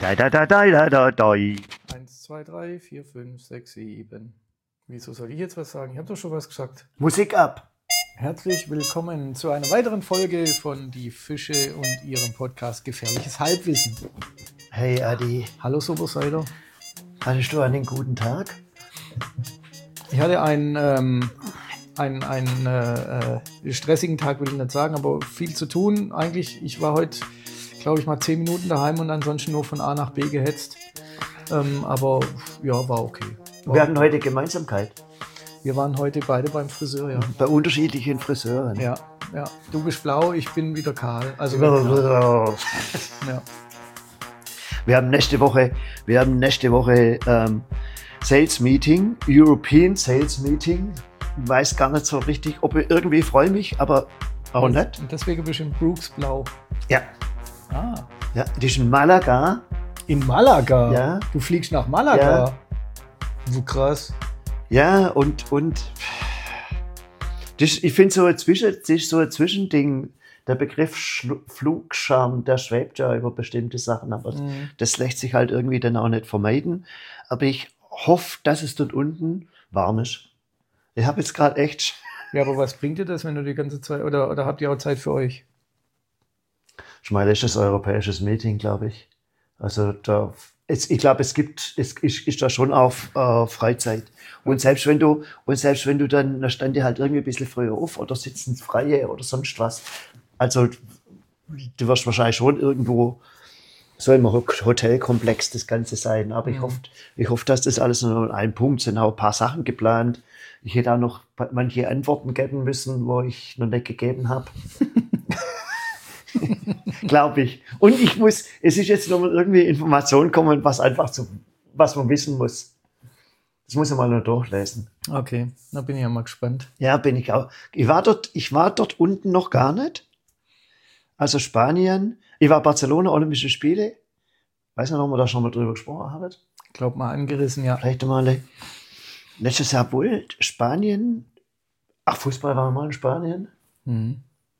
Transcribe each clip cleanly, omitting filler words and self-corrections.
Da, da, da, da, da, da, da. 1, 2, 3, 4, 5, 6, 7. Wieso soll ich jetzt was sagen? Ich habe doch schon was gesagt. Musik ab. Herzlich willkommen zu einer weiteren Folge von Die Fische und ihrem Podcast Gefährliches Halbwissen. Hey Adi, Hallo Supersider. hattest du einen guten Tag? Ich hatte einen stressigen Tag, will ich nicht sagen, aber viel zu tun. Eigentlich, ich war heute, glaube ich, mal 10 Minuten daheim und ansonsten nur von A nach B gehetzt. Aber ja, war okay. Wir hatten heute Gemeinsamkeit. Wir waren heute beide beim Friseur, ja. Bei unterschiedlichen Friseuren. Ja. Du bist blau, ich bin wieder kahl. Also, Wir ja. haben nächste Woche Sales Meeting, European Sales Meeting. Ich weiß gar nicht so richtig, ob ich irgendwie freue mich, aber auch nicht. Und deswegen bist du in Brooks blau. Ja. Ah. Ja, die ist in Malaga. In Malaga? Ja. Du fliegst nach Malaga? Ja. So krass. Ja, und ich finde so ein Zwischending, der Begriff Flugscham, der schwebt ja über bestimmte Sachen, aber das lässt sich halt irgendwie dann auch nicht vermeiden. Aber ich hoffe, dass es dort unten warm ist. Ich habe jetzt gerade echt... Ja, aber was bringt dir das, wenn du die ganze Zeit, oder habt ihr auch Zeit für euch? Ich meine, das ist ein europäisches Meeting, glaube ich. Also ich glaube, es ist da schon auf Freizeit. Und selbst wenn du dann stand dir halt irgendwie ein bisschen früher auf oder sitzt ins Freie oder sonst was. Also du wirst wahrscheinlich schon irgendwo so im Hotelkomplex das Ganze sein. Aber ich hoffe, dass das alles nur ein Punkt sind. Auch ein paar Sachen geplant. Ich hätte auch noch manche Antworten geben müssen, wo ich noch nicht gegeben habe. Glaube ich. Und es ist jetzt noch mal irgendwie Information kommen, was man wissen muss. Das muss ich mal noch durchlesen. Okay, da bin ich ja mal gespannt. Ja, bin ich auch. Ich war dort unten noch gar nicht. Also Spanien. Ich war Barcelona, Olympische Spiele. Weiß nicht, ob wir da schon mal drüber gesprochen haben. Ich glaube mal angerissen, ja. Vielleicht mal letztes Jahr wohl Spanien. Fußball war mal in Spanien. Mhm.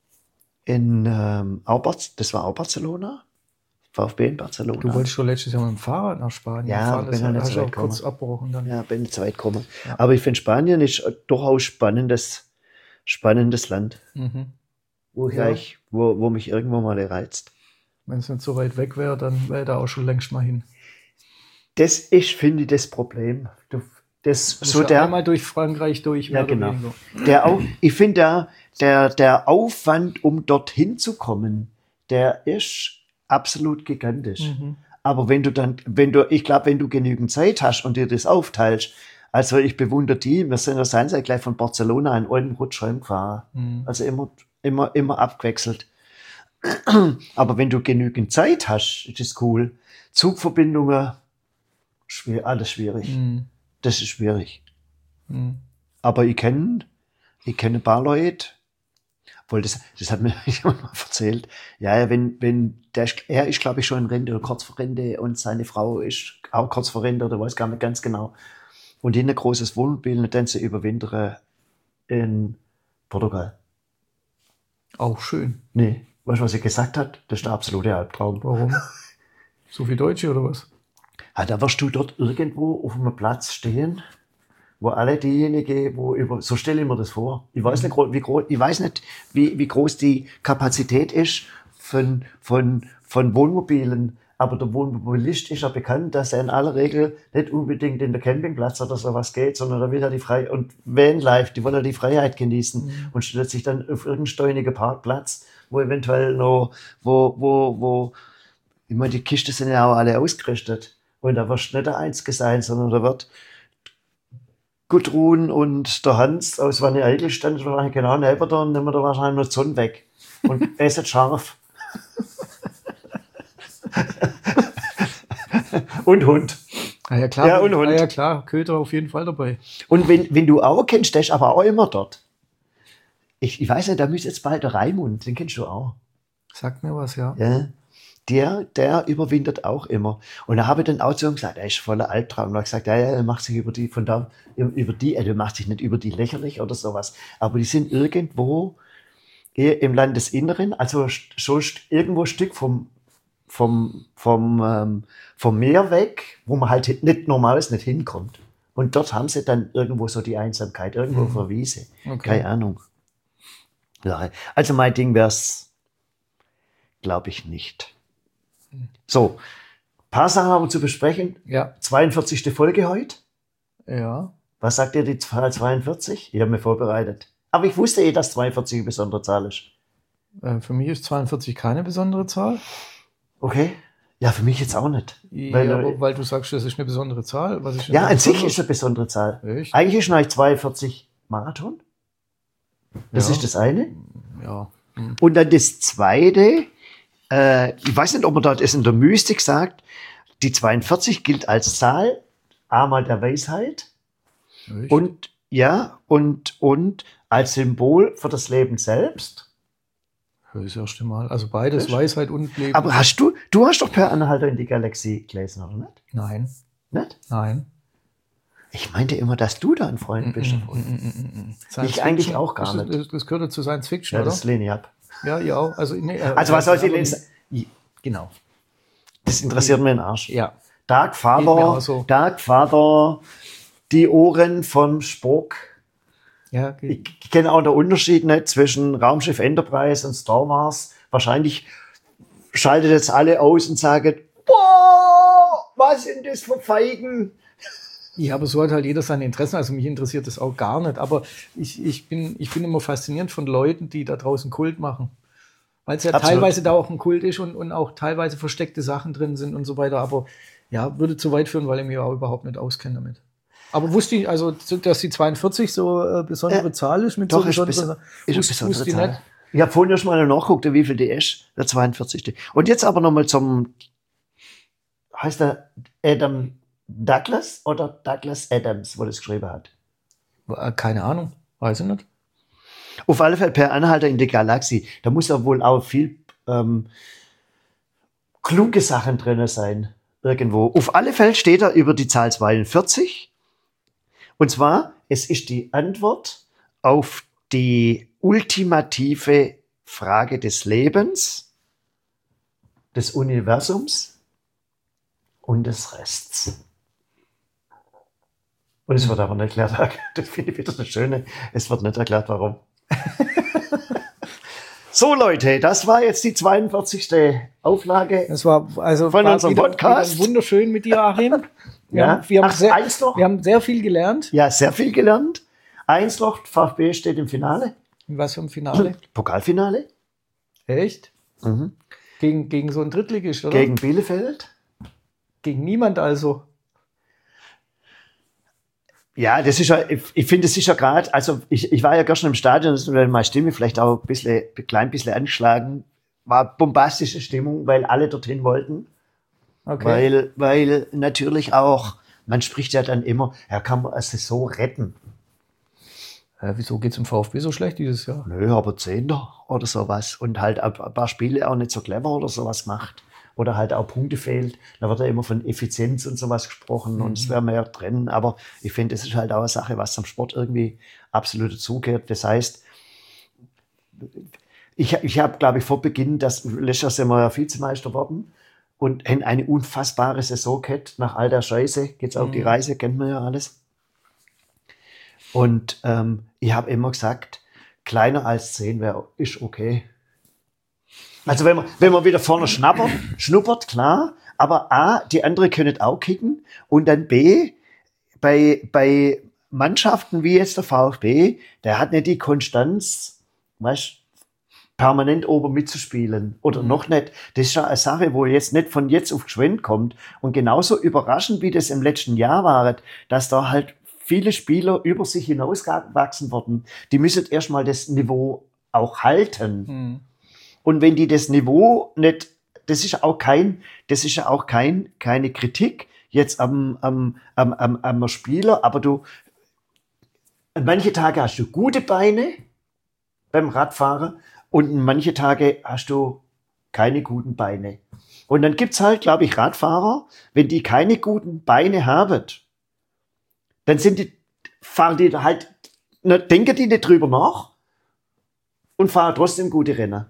Das war auch Barcelona. VfB in Barcelona. Du wolltest schon letztes Jahr mit dem Fahrrad nach Spanien fahren. bin noch nicht so weit gekommen. Kurz abgebrochen dann. Ja, bin nicht so weit gekommen. Ja. Aber ich finde, Spanien ist durchaus spannendes Land, wo mich irgendwo mal reizt. Wenn es nicht so weit weg wäre, dann wäre da auch schon längst mal hin. Das ist, finde ich, das Problem. Einmal durch Frankreich durch. Ja, genau. Ich finde, der Aufwand, um dorthin zu kommen, der ist absolut gigantisch. Aber wenn du genügend Zeit hast und dir das aufteilst, also ich bewundere die, wir sind ja seinerzeit gleich von Barcelona in einem Rutsch heimgefahren. Also immer abgewechselt. Aber wenn du genügend Zeit hast, ist das cool. Zugverbindungen, alles schwierig. Das ist schwierig. Aber ich kenne ein paar Leute, obwohl das hat mir jemand mal erzählt. Ja, er ist, glaube ich, schon in Rente oder kurz vor Rente und seine Frau ist auch kurz vor Rente oder weiß gar nicht ganz genau. Und die haben ein großes Wohnmobil und dann sie überwintern in Portugal. Auch schön. Nee, weißt du, was sie gesagt hat? Das ist der absolute Albtraum. Warum? So viel Deutsche oder was? Ja, da wirst du dort irgendwo auf einem Platz stehen, wo alle diejenigen, so stelle ich mir das vor. Ich weiß nicht, wie groß die Kapazität ist von Wohnmobilen, aber der Wohnmobilist ist ja bekannt, dass er in aller Regel nicht unbedingt in der Campingplatz oder sowas geht, sondern da will er die Freiheit, und Vanlife, die wollen ja die Freiheit genießen und stellt sich dann auf irgendeinen steinigen Parkplatz, wo eventuell noch, ich meine, die Kisten sind ja auch alle ausgerüstet. Und da wirst du nicht der Einzige sein, sondern da wird Gudrun und der Hans aus Wanne Eickel standen wahrscheinlich genau neben da und nehmen da wahrscheinlich noch die Sonne weg. Und essen scharf. Und Hund. Ja klar, Ja, und Hund. Ja klar, Köter auf jeden Fall dabei. Und wenn du auch kennst, der ist aber auch immer dort. Ich weiß nicht, da müsste jetzt bald der Raimund, den kennst du auch. Sagt mir was, ja. Ja. Der überwintert auch immer. Und da habe ich dann auch zu ihm gesagt, er ist voller Albtraum. Und er hat gesagt, ja, er macht sich du machst dich nicht über die lächerlich oder sowas. Aber die sind irgendwo eher im Landesinneren, also schon irgendwo ein Stück vom vom Meer weg, wo man halt nicht normales nicht hinkommt. Und dort haben sie dann irgendwo so die Einsamkeit, irgendwo auf der Wiese. Okay. Keine Ahnung. Ja, also mein Ding wär's, glaube ich, nicht. So, ein paar Sachen haben wir zu besprechen. Ja. 42. Folge heute. Ja. Was sagt ihr die Zahl 42? Ich habe mir vorbereitet. Aber ich wusste dass 42 eine besondere Zahl ist. Für mich ist 42 keine besondere Zahl. Okay. Ja, für mich jetzt auch nicht. Weil du sagst, das ist eine besondere Zahl. Was ist ja, an sich ist es eine besondere Zahl. Echt? Eigentlich ist eigentlich 42 Marathon. Das ist das eine. Ja. Und dann das zweite, ich weiß nicht, ob man dort es in der Mystik sagt, die 42 gilt als Zahl, einmal der Weisheit. Echt? Und als Symbol für das Leben selbst. Das erste Mal. Also beides, Weisheit und Leben. Aber du hast doch Per Anhalter in die Galaxie gelesen, oder nicht? Nein. Nicht? Nein. Ich meinte immer, dass du da ein Freund bist. Ich eigentlich auch gar nicht. Das gehört zu Science Fiction, Ja, oder? das lehne ich ab. Ja, ich auch. Also was soll ich lesen? Genau. Das interessiert mir den Arsch. Ja. Dark Geht mir auch so. Father, die Ohren vom Spock. Ja, Ich kenne auch den Unterschied nicht zwischen Raumschiff Enterprise und Star Wars. Wahrscheinlich schaltet jetzt alle aus und sagen, boah, was sind das für Feigen? Ja, aber so hat halt jeder seine Interessen. Also mich interessiert das auch gar nicht. Aber ich bin immer fasziniert von Leuten, die da draußen Kult machen. Weil es ja Absolut. teilweise da auch ein Kult ist und auch teilweise versteckte Sachen drin sind und so weiter. Aber ja, würde zu weit führen, weil ich mich auch überhaupt nicht auskenne damit. Aber wusste ich, also, dass die 42 so besondere Zahl ist? Mit Doch, so ist eine wusste besondere ich Zahl. nicht. Ich habe vorhin erst mal nachgeguckt, wie viel die ist. Der 42. Und jetzt aber nochmal heißt der Adam Douglas oder Douglas Adams, wo das geschrieben hat? Keine Ahnung, weiß ich nicht. Auf alle Fälle Per Anhalter in die Galaxie. Da muss ja wohl auch viel kluge Sachen drin sein. Irgendwo. Auf alle Fälle steht da über die Zahl 42. Und zwar, es ist die Antwort auf die ultimative Frage des Lebens, des Universums und des Rests. Und es wird aber nicht erklärt, das finde ich wieder das Schöne, es wird nicht erklärt, warum. So Leute, das war jetzt die 42. Auflage Das war also von unserem Podcast. Wieder wunderschön mit dir, Achim. Wir Ja. haben sehr viel gelernt. Ja, sehr viel gelernt. 1 noch, VfB steht im Finale. Was für ein Finale? Pokalfinale. Echt? Gegen so einen Drittligist, oder? Gegen Bielefeld. Gegen niemand also. Ja, das ist ja, ich finde, das ist ja gerade, also ich war ja gestern im Stadion, das ist meine Stimme vielleicht auch ein klein bisschen angeschlagen. War bombastische Stimmung, weil alle dorthin wollten. Okay. Weil natürlich auch, man spricht ja dann immer, kann man eine Saison retten. Wieso geht's im VfB so schlecht dieses Jahr? Nö, aber 10. oder sowas. Und halt ein paar Spiele auch nicht so clever oder sowas macht. Oder halt auch Punkte fehlt. Da wird ja immer von Effizienz und sowas gesprochen und es wäre mehr drin. Aber ich finde, das ist halt auch eine Sache, was am Sport irgendwie absolut dazugehört. Das heißt, ich habe, glaube ich, vor Beginn, letztes Jahr sind wir ja Vizemeister geworden und haben eine unfassbare Saison gehabt. Nach all der Scheiße geht's auf die Reise, kennt man ja alles. Und ich habe immer gesagt, kleiner als 10 ist okay. Also wenn man wieder vorne schnuppert, klar, aber A, die anderen können auch kicken und dann B, bei Mannschaften wie jetzt der VfB, der hat nicht die Konstanz, weißt, permanent oben mitzuspielen oder noch nicht. Das ist ja eine Sache, wo jetzt nicht von jetzt auf geschwind kommt und genauso überraschend, wie das im letzten Jahr war, dass da halt viele Spieler über sich hinausgewachsen wurden. Die müssen erstmal das Niveau auch halten. Und wenn die das Niveau nicht, das ist ja auch keine Kritik jetzt am Spieler, aber manche Tage hast du gute Beine beim Radfahren und manche Tage hast du keine guten Beine. Und dann gibt's halt, glaube ich, Radfahrer, wenn die keine guten Beine haben, dann fahren die halt, denken die nicht drüber nach und fahren trotzdem gute Rennen.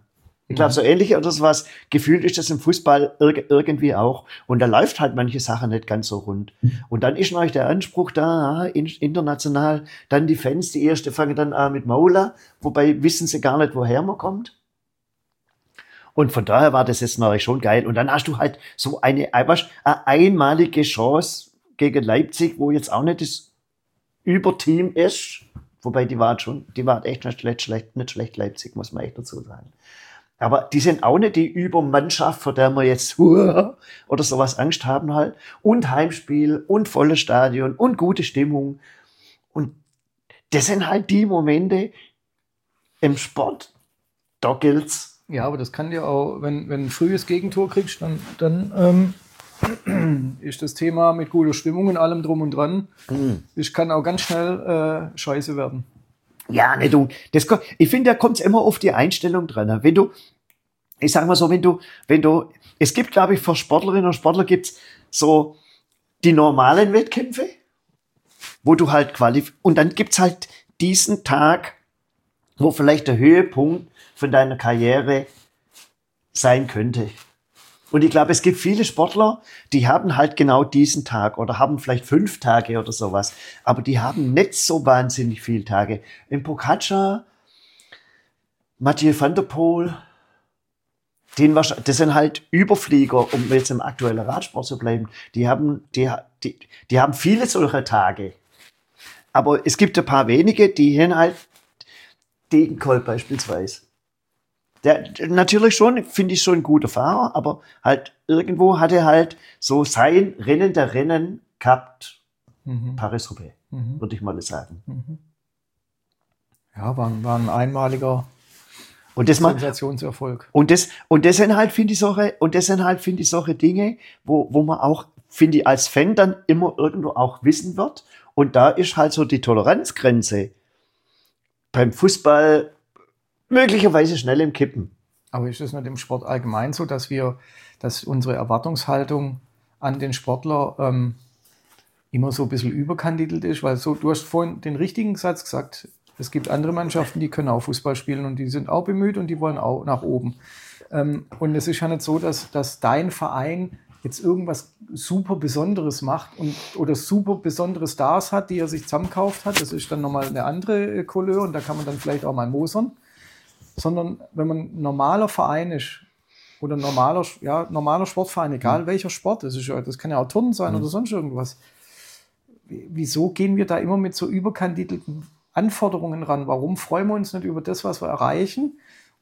Ich glaube, so ähnlich oder sowas. Gefühlt ist das im Fußball irgendwie auch. Und da läuft halt manche Sachen nicht ganz so rund. Und dann ist natürlich der Anspruch da, international, dann die Fans, die erste fangen dann an mit Maula, wobei wissen sie gar nicht, woher man kommt. Und von daher war das jetzt natürlich schon geil. Und dann hast du halt so eine einmalige Chance gegen Leipzig, wo jetzt auch nicht das Überteam ist. Wobei die waren echt nicht schlecht, Leipzig, muss man echt dazu sagen. Aber die sind auch nicht die Übermannschaft, vor der wir jetzt oder sowas Angst haben halt. Und Heimspiel und volles Stadion und gute Stimmung. Und das sind halt die Momente im Sport. Da gilt's. Ja, aber das kann dir auch, wenn du ein frühes Gegentor kriegst, dann ist das Thema mit guter Stimmung und allem drum und dran. Das kann auch ganz schnell scheiße werden. Ja, nicht du. Ich finde, da kommt es immer auf die Einstellung dran. Wenn du, ich sag mal so, wenn du, es gibt, glaube ich, für Sportlerinnen und Sportler gibt's so die normalen Wettkämpfe, wo du halt und dann gibt's halt diesen Tag, wo vielleicht der Höhepunkt von deiner Karriere sein könnte. Und ich glaube, es gibt viele Sportler, die haben halt genau diesen Tag oder haben vielleicht 5 Tage oder sowas. Aber die haben nicht so wahnsinnig viele Tage. Im Pogačar, Mathieu van der Poel, das sind halt Überflieger, um jetzt im aktuellen Radsport zu bleiben. Die haben viele solcher Tage. Aber es gibt ein paar wenige, die haben halt Degenkolb beispielsweise. Der natürlich schon, finde ich, schon ein guter Fahrer, aber halt irgendwo hat er halt so sein Rennen der Rennen gehabt. Paris-Roubaix, würde ich mal sagen. Ja, war ein einmaliger Sensationserfolg. Und das sind halt, finde ich, solche Dinge, wo man auch, finde ich, als Fan dann immer irgendwo auch wissen wird. Und da ist halt so die Toleranzgrenze beim Fußball möglicherweise schnell im Kippen. Aber ist es nicht im Sport allgemein so, dass unsere Erwartungshaltung an den Sportler immer so ein bisschen überkandidelt ist? Weil du hast vorhin den richtigen Satz gesagt, es gibt andere Mannschaften, die können auch Fußball spielen und die sind auch bemüht und die wollen auch nach oben. Und es ist ja nicht so, dass dein Verein jetzt irgendwas super Besonderes macht oder super besondere Stars hat, die er sich zusammenkauft hat. Das ist dann nochmal eine andere Couleur und da kann man dann vielleicht auch mal mosern. Sondern wenn man ein normaler Verein ist oder normaler Sportverein, egal welcher Sport, das kann ja auch Turnen sein oder sonst irgendwas. Wieso gehen wir da immer mit so überkandidelten Anforderungen ran? Warum freuen wir uns nicht über das, was wir erreichen?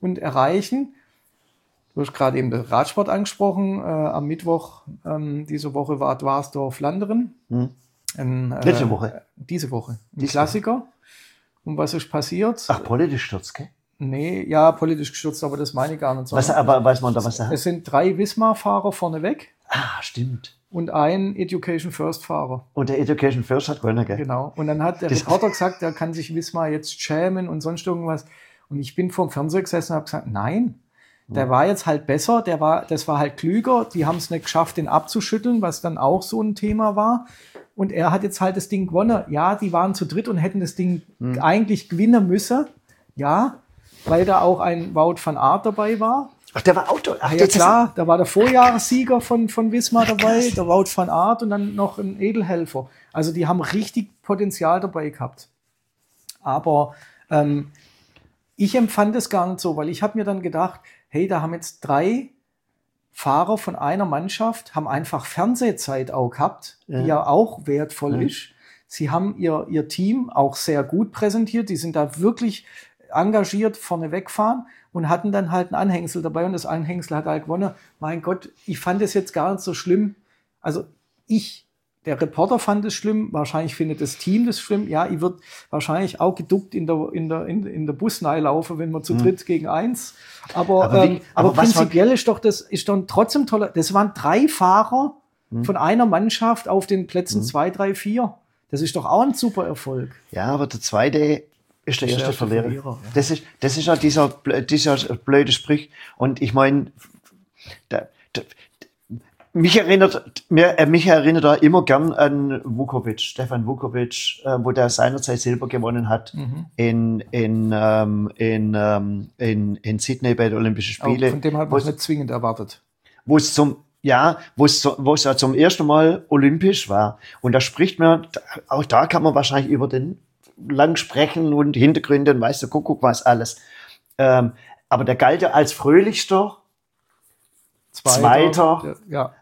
Du hast gerade eben den Radsport angesprochen. Am Mittwoch diese Woche war Dwarsdorf-Landeren. Letzte Woche. Diese Woche. Ein Klassiker. Und was ist passiert? Ach, politisch stürzt, gell? Nee, ja, politisch gestürzt, aber das meine ich gar nicht so. Aber weiß man da, was er hat? Es sind 3 Wismar-Fahrer vorneweg. Ah, stimmt. Und ein Education First-Fahrer. Und der Education First hat gewonnen, gell? Genau. Und dann hat der Reporter gesagt, der kann sich Wismar jetzt schämen und sonst irgendwas. Und ich bin vor dem Fernseher gesessen und habe gesagt, nein, der war jetzt halt besser, das war halt klüger. Die haben es nicht geschafft, den abzuschütteln, was dann auch so ein Thema war. Und er hat jetzt halt das Ding gewonnen. Ja, die waren zu dritt und hätten das Ding eigentlich gewinnen müssen. Ja, weil da auch ein Wout van Aert dabei war. Ach, der war Auto. Ach, ja klar, da war der Vorjahressieger von Wismar dabei, der Wout van Aert und dann noch ein Edelhelfer. Also die haben richtig Potenzial dabei gehabt. Aber ich empfand es gar nicht so, weil ich habe mir dann gedacht, hey, da haben jetzt 3 Fahrer von einer Mannschaft, haben einfach Fernsehzeit auch gehabt, die ja auch wertvoll ist. Sie haben ihr Team auch sehr gut präsentiert, die sind da wirklich engagiert vorne wegfahren und hatten dann halt ein Anhängsel dabei und das Anhängsel hat halt gewonnen. Mein Gott, ich fand es jetzt gar nicht so schlimm. Also der Reporter fand es schlimm, wahrscheinlich findet das Team das schlimm. Ja, ich würde wahrscheinlich auch geduckt in der Busnei laufen, wenn wir zu dritt gegen 1. Aber prinzipiell ist doch trotzdem toller. Das waren 3 Fahrer von einer Mannschaft auf den Plätzen 2, 3, 4. Das ist doch auch ein super Erfolg. Ja, aber der zweite ist der erste Verlierer. Ja. Das ist ja dieser blöde Sprich. Und ich meine, mich erinnert er immer gern an Vukovic, Stefan Vukovic, wo der seinerzeit Silber gewonnen hat in Sydney bei den Olympischen Spielen. Von dem hat man es nicht zwingend erwartet. Wo es ja zum ersten Mal olympisch war. Und da spricht man, auch da kann man wahrscheinlich über den lang sprechen und Hintergründe und weißt du, Kuckuck was alles. Aber der galt ja als fröhlichster, Zweiter. Ja.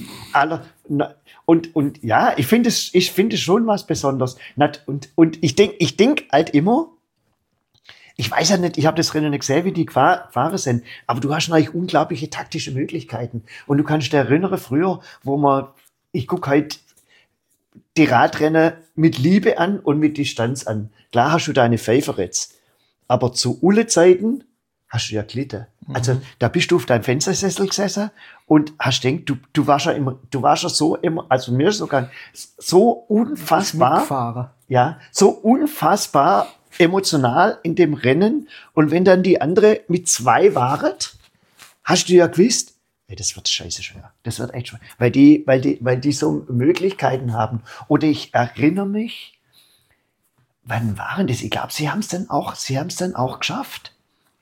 Und ja, ich finde es schon was Besonderes. Und ich denk halt immer, ich weiß ja nicht, ich habe das Rennen nicht gesehen, wie die gefahren sind, aber du hast natürlich unglaubliche taktische Möglichkeiten. Und du kannst dich erinnern, früher, ich gucke halt die Radrennen mit Liebe an und mit Distanz an. Klar hast du deine Favorites, aber zu Ulle-Zeiten hast du ja gelitten. Also da bist du auf deinem Fenstersessel gesessen und hast gedacht, du warst ja so immer, also mir ist sogar so unfassbar, so unfassbar emotional in dem Rennen. Und wenn dann die andere mit 2 waren, hast du ja gewusst, ey, das wird scheiße schwer. Das wird echt schwer. Weil die so Möglichkeiten haben. Oder ich erinnere mich, wann waren das? Ich glaube, sie haben es dann auch geschafft.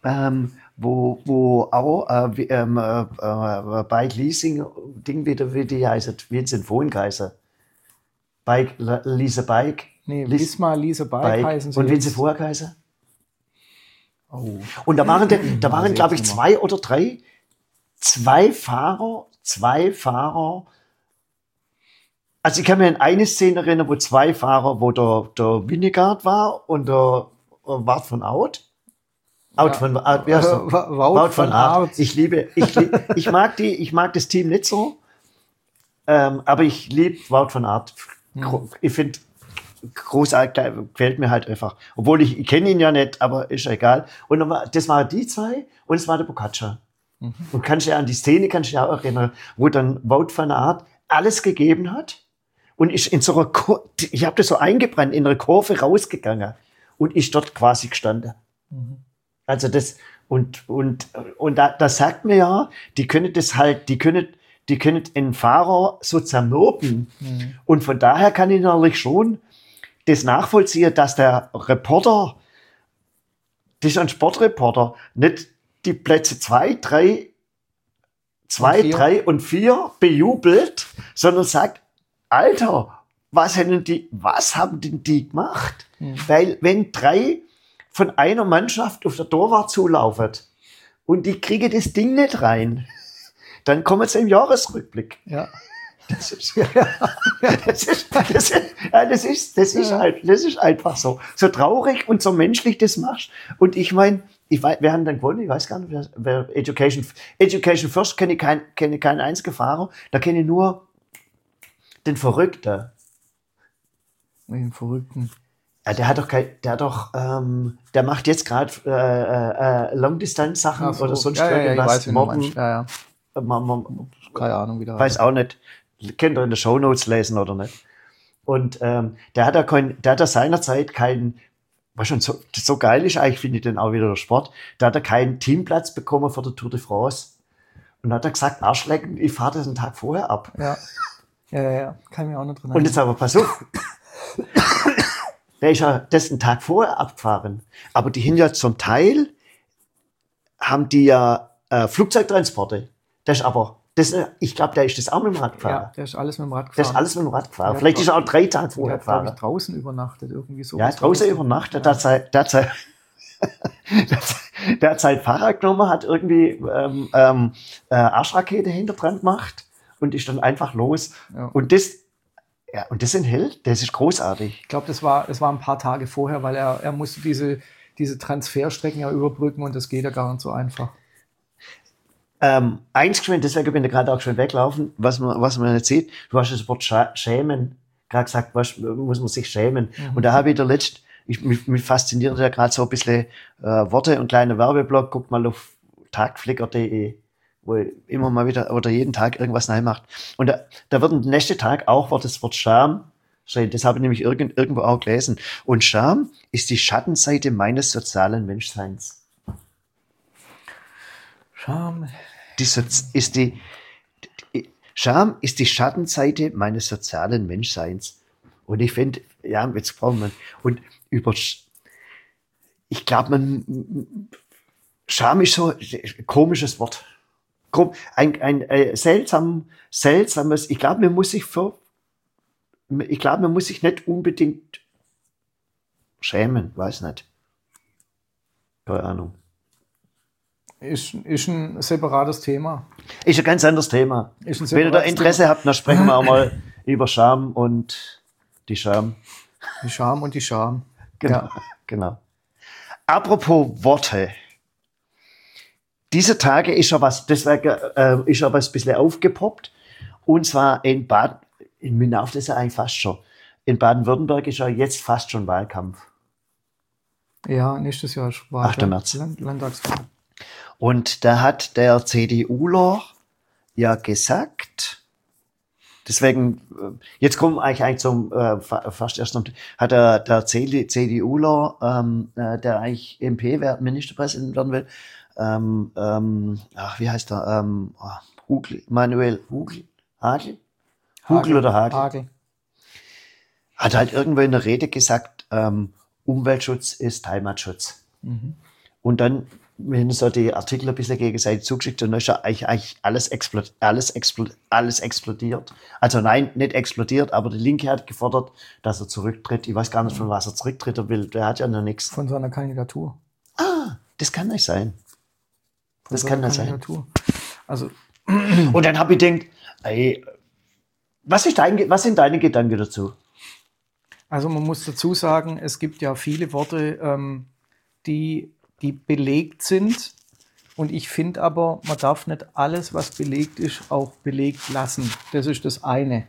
Wo auch Bike Leasing Ding wieder, wie die heißt, Vincent Vohengeiser. Lise Bike. Nee, Wismar, Lise Bike heißen sie. Und Vincent Vohengeiser? Oh. Und da waren glaube ich 2 oder 3, 2 Fahrer. Also ich kann mir an eine Szene erinnern, wo 2 Fahrer, wo der Vingegaard war und der Wout van Aert. Wout van Aert. Ich mag das Team nicht so, aber ich liebe Wout van Aert. Ich finde großartig, gefällt mir halt einfach. Obwohl ich kenne ihn ja nicht, aber ist egal. Und das waren die 2 und es war der Pogačar. Und kannst du ja an die Szene auch erinnern, wo dann Wout van Aert alles gegeben hat und ist ich habe das so eingebrannt, in einer Kurve rausgegangen und ist dort quasi gestanden. Also das, und da sagt man ja, die können einen Fahrer so zermürben. Und von daher kann ich natürlich schon das nachvollziehen, dass der Reporter, das ist ein Sportreporter, nicht die Plätze 2, 3 und 4 bejubelt, sondern sagt, Alter, was haben denn die gemacht? Weil wenn 3 von einer Mannschaft auf der Torwart zulaufen und die kriegen das Ding nicht rein, dann kommen sie im Jahresrückblick. Ja. Das ist einfach so traurig und so menschlich das machst. Und ich meine, wir haben dann gewonnen, ich weiß gar nicht, wer Education First kenne ich keinen einzigen Fahrer, da kenne ich nur den Verrückten. Den Verrückten. Ja, der macht jetzt gerade Long-Distanz-Sachen oder sonst irgendwas. Keine Ahnung, wie der weiß auch nicht. Könnt ihr in den Shownotes lesen oder nicht. Und der hat da seinerzeit keinen, was schon so geil ist, eigentlich finde ich den auch wieder der Sport, da hat er keinen Teamplatz bekommen für die Tour de France. Und hat er gesagt, Arschlecken, ich fahre das einen Tag vorher ab. Ja, kann ich mir auch nicht drin erinnern. Und jetzt aber pass auf. Der ist ja das einen Tag vorher abgefahren. Aber die haben ja zum Teil, haben die ja Flugzeugtransporte. Ich glaube, der ist das auch mit dem Rad gefahren. Ja, der ist alles mit dem Rad gefahren. Vielleicht ist er auch 3 Tage vorher gefahren. Der hat draußen übernachtet, irgendwie so. Ja, draußen übernachtet. Der hat sein Fahrrad genommen, hat irgendwie Arschrakete hinter dran gemacht und ist dann einfach los. Ja. Und das in Hell, das ist großartig. Ich glaube, das war ein paar Tage vorher, weil er musste diese Transferstrecken ja überbrücken und das geht ja gar nicht so einfach. Eins geschwind, deswegen bin ich gerade auch schon weglaufen, was man nicht sieht. Du hast das Wort schämen gerade gesagt, muss man sich schämen. Und da habe ich mich fasziniert ja gerade so ein bisschen Worte und kleine Werbeblock. Guckt mal auf tagflicker.de, wo immer mal wieder oder jeden Tag irgendwas neu macht. Und da wird am nächsten Tag auch das Wort Scham stehen. Das habe ich nämlich irgendwo auch gelesen. Und Scham ist die Schattenseite meines sozialen Menschseins. Scham. Scham ist die Schattenseite meines sozialen Menschseins. Und ich finde, ja, jetzt brauchen wir, und ich glaube, Scham ist so ein komisches Wort. Ein seltsames, ich glaube, man muss sich nicht unbedingt schämen, weiß nicht. Keine Ahnung. Ist ein separates Thema. Ist ein ganz anderes Thema. Wenn ihr da Interesse habt, dann sprechen wir auch mal über Scham und die Scham. Die Scham und die Scham. Genau, ja. Genau. Apropos Worte. Dieser Tage ist ja was, deswegen ist ja was ein bisschen aufgepoppt. Und zwar in Baden, in Münauf, das ist ja eigentlich fast schon. In Baden-Württemberg ist ja jetzt fast schon Wahlkampf. Ja, nächstes Jahr ist 8. März. Landtagswahl. Und da hat der CDUler ja gesagt, deswegen, jetzt kommen wir eigentlich zum fast erst noch, hat der CDUler, der eigentlich MP, Ministerpräsident werden will, wie heißt er? Manuel Hugel? Hagel oder Hagel? Hagel. Hat halt irgendwo in der Rede gesagt, Umweltschutz ist Heimatschutz. Mhm. Und dann, wenn so die Artikel ein bisschen gegenseitig zugeschickt und dann ist ja eigentlich alles explodiert. Also nein, nicht explodiert, aber die Linke hat gefordert, dass er zurücktritt. Ich weiß gar nicht, von was er zurücktritt will. Der hat ja noch nichts. Von seiner Kandidatur. Ah, das kann nicht sein. Das kann nicht sein. Also. Und dann habe ich gedacht, ey, was sind deine Gedanken dazu? Also man muss dazu sagen, es gibt ja viele Worte, die belegt sind. Und ich finde aber, man darf nicht alles, was belegt ist, auch belegt lassen. Das ist das eine.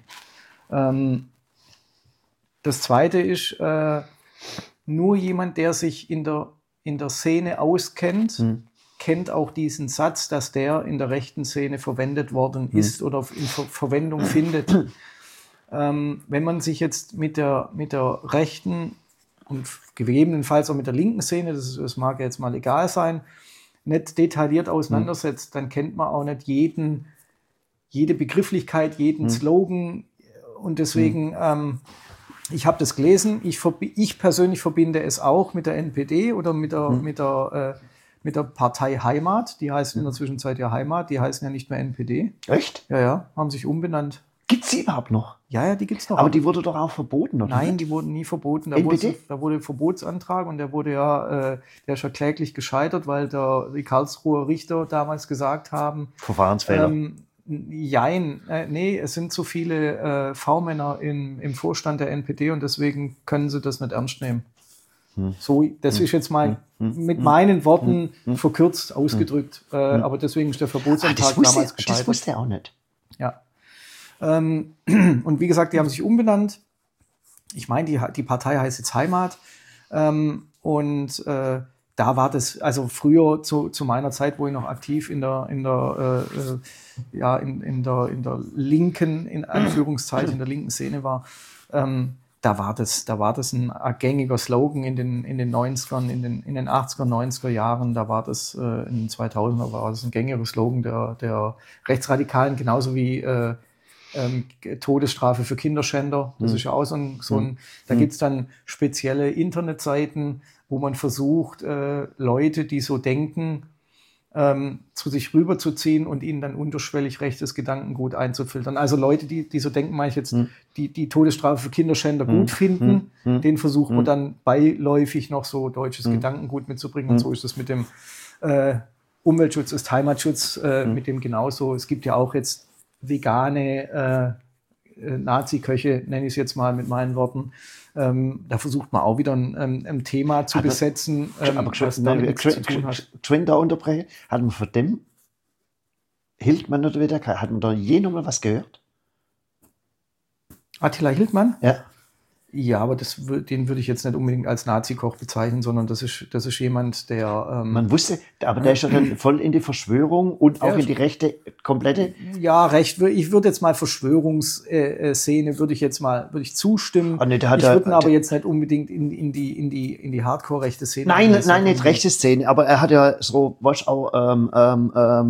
Das zweite ist, nur jemand, der sich in der Szene auskennt, kennt auch diesen Satz, dass der in der rechten Szene verwendet worden ist oder in Verwendung findet. Wenn man sich jetzt mit der rechten und gegebenenfalls auch mit der linken Szene, das mag ja jetzt mal egal sein, nicht detailliert auseinandersetzt, dann kennt man auch nicht jede Begrifflichkeit, jeden Slogan. Und deswegen, ich habe das gelesen, ich persönlich verbinde es auch mit der NPD oder mit der Partei Heimat. Die heißen in der Zwischenzeit ja Heimat, die heißen ja nicht mehr NPD. Echt? Ja, haben sich umbenannt. Gibt's die überhaupt noch? Ja, die gibt's noch. Aber die wurde doch auch verboten, oder? Nein, die wurden nie verboten. Da wurde ein Verbotsantrag und der wurde der ist ja kläglich gescheitert, weil die Karlsruher Richter damals gesagt haben, Verfahrensfehler. Nee, es sind zu viele V-Männer im Vorstand der NPD und deswegen können sie das nicht ernst nehmen. So, das ist jetzt mal mit meinen Worten verkürzt ausgedrückt, aber deswegen ist der Verbotsantrag damals gescheitert. Das wusste er auch nicht. Ja. Und wie gesagt, die haben sich umbenannt. Ich meine, die Partei heißt jetzt Heimat. Und da war das, also früher zu meiner Zeit, wo ich noch aktiv in der linken, in Anführungszeichen, in der linken Szene war, da war das ein gängiger Slogan in den 90ern, in den 80er, 90er Jahren, da war das in den 2000er war das ein gängiger Slogan der Rechtsradikalen, genauso wie Todesstrafe für Kinderschänder. Das ist ja auch so ein da gibt's dann spezielle Internetseiten, wo man versucht, Leute, die so denken, zu sich rüberzuziehen und ihnen dann unterschwellig rechtes Gedankengut einzufiltern. Also Leute, die so denken, meine ich jetzt, die Todesstrafe für Kinderschänder gut finden, denen versucht man dann beiläufig noch so deutsches Gedankengut mitzubringen. Und so ist es mit dem Umweltschutz ist Heimatschutz, mit dem genauso. Es gibt ja auch jetzt vegane Nazi-Köche, nenne ich es jetzt mal mit meinen Worten. Da versucht man auch wieder ein Thema zu besetzen, was damit nichts zu tun hat. Da unterbrechen, hat man von dem Hildmann oder wieder, hat man da je noch mal was gehört? Attila Hildmann? Ja. Ja, aber den würde ich jetzt nicht unbedingt als Nazi-Koch bezeichnen, sondern das ist jemand, der... Man wusste, aber der ist ja dann voll in die Verschwörung und auch in die rechte komplette... Ja, ich würde jetzt mal Verschwörungsszene, würde ich zustimmen. Nee, ich würde aber jetzt nicht unbedingt in die Hardcore-rechte Szene... Nein, nicht rechte Szene, aber er hat ja so, was auch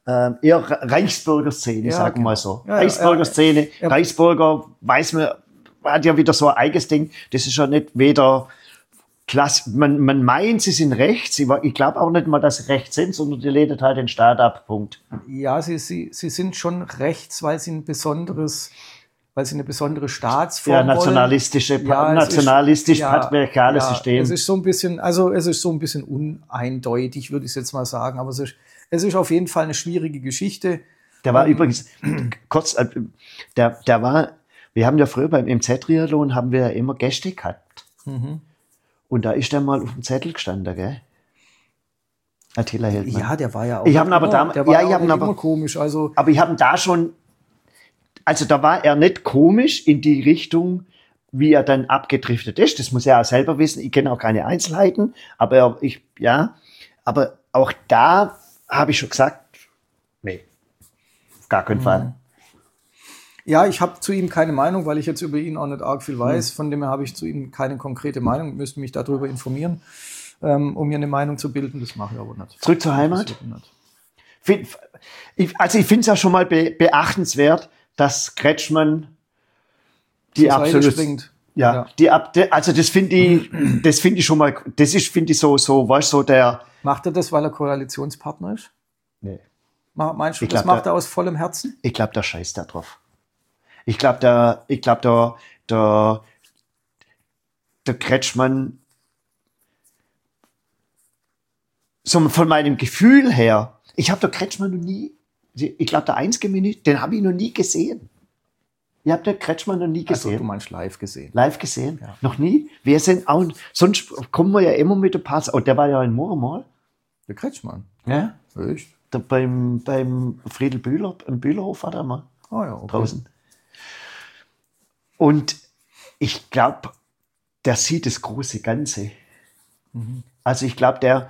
eher Reichsbürgerszene, Ja, sagen wir genau. mal so. Ja, Reichsbürgerszene, ja. Reichsbürger, weiß man, hat ja wieder so ein eigenes Ding. Das ist ja nicht weder klasse, man meint, sie sind rechts. Ich glaube auch nicht mal, dass sie rechts sind, sondern die lehnen halt den Staat ab. Punkt. Ja, sie sind schon rechts, weil sie eine besondere Staatsform Ja, nationalistische, wollen. nationalistisch-patriarchales System. Es ist so ein bisschen, uneindeutig, würde ich jetzt mal sagen, aber es ist auf jeden Fall eine schwierige Geschichte. Der war übrigens, kurz, wir haben ja früher beim MZ-Triathlon haben wir ja immer Gäste gehabt. Und da ist der mal auf dem Zettel gestanden, gell? Attila Hildmann. Ja, der war ja auch. Ich habe ihn aber damals, der war ja auch nicht immer komisch. Also, aber ich habe ihn da schon, also da war er nicht komisch in die Richtung, wie er dann abgedriftet ist. Das muss er auch selber wissen. Ich kenne auch keine Einzelheiten, aber aber auch da habe ich schon gesagt, nee, auf gar keinen Fall. ja, ich habe zu ihm keine Meinung, weil ich jetzt über ihn auch nicht arg viel weiß. Von dem her habe ich zu ihm keine konkrete Meinung, müsste mich darüber informieren, um mir eine Meinung zu bilden. Das mache ich aber nicht. Zurück zur Heimat. Ich finde es ja schon mal beachtenswert, dass Kretschmann die absolut springt. Ja. Also das finde ich schon mal, das ist, finde ich so, weißt du, so der. Macht er das, weil er Koalitionspartner ist? Nee. Meinst du, das macht er aus vollem Herzen? Ich glaube, der scheißt da drauf. Ich glaube, der Kretschmann, so von meinem Gefühl her, ich habe der Kretschmann noch nie, ich glaube, der einzige Minute, den habe ich noch nie gesehen. Ihr habt den Kretschmann noch nie gesehen. Also, du meinst live gesehen? Live gesehen? Ja. Noch nie? Wir sind auch, sonst kommen wir ja immer mit ein paar, der war ja in Murmal. Der Kretschmann? Ja. Echt? Beim Friedel Bühler, im Bühlerhof war der mal. Oh ja, okay. Draußen. Und ich glaube, der sieht das große Ganze. Also ich glaube, der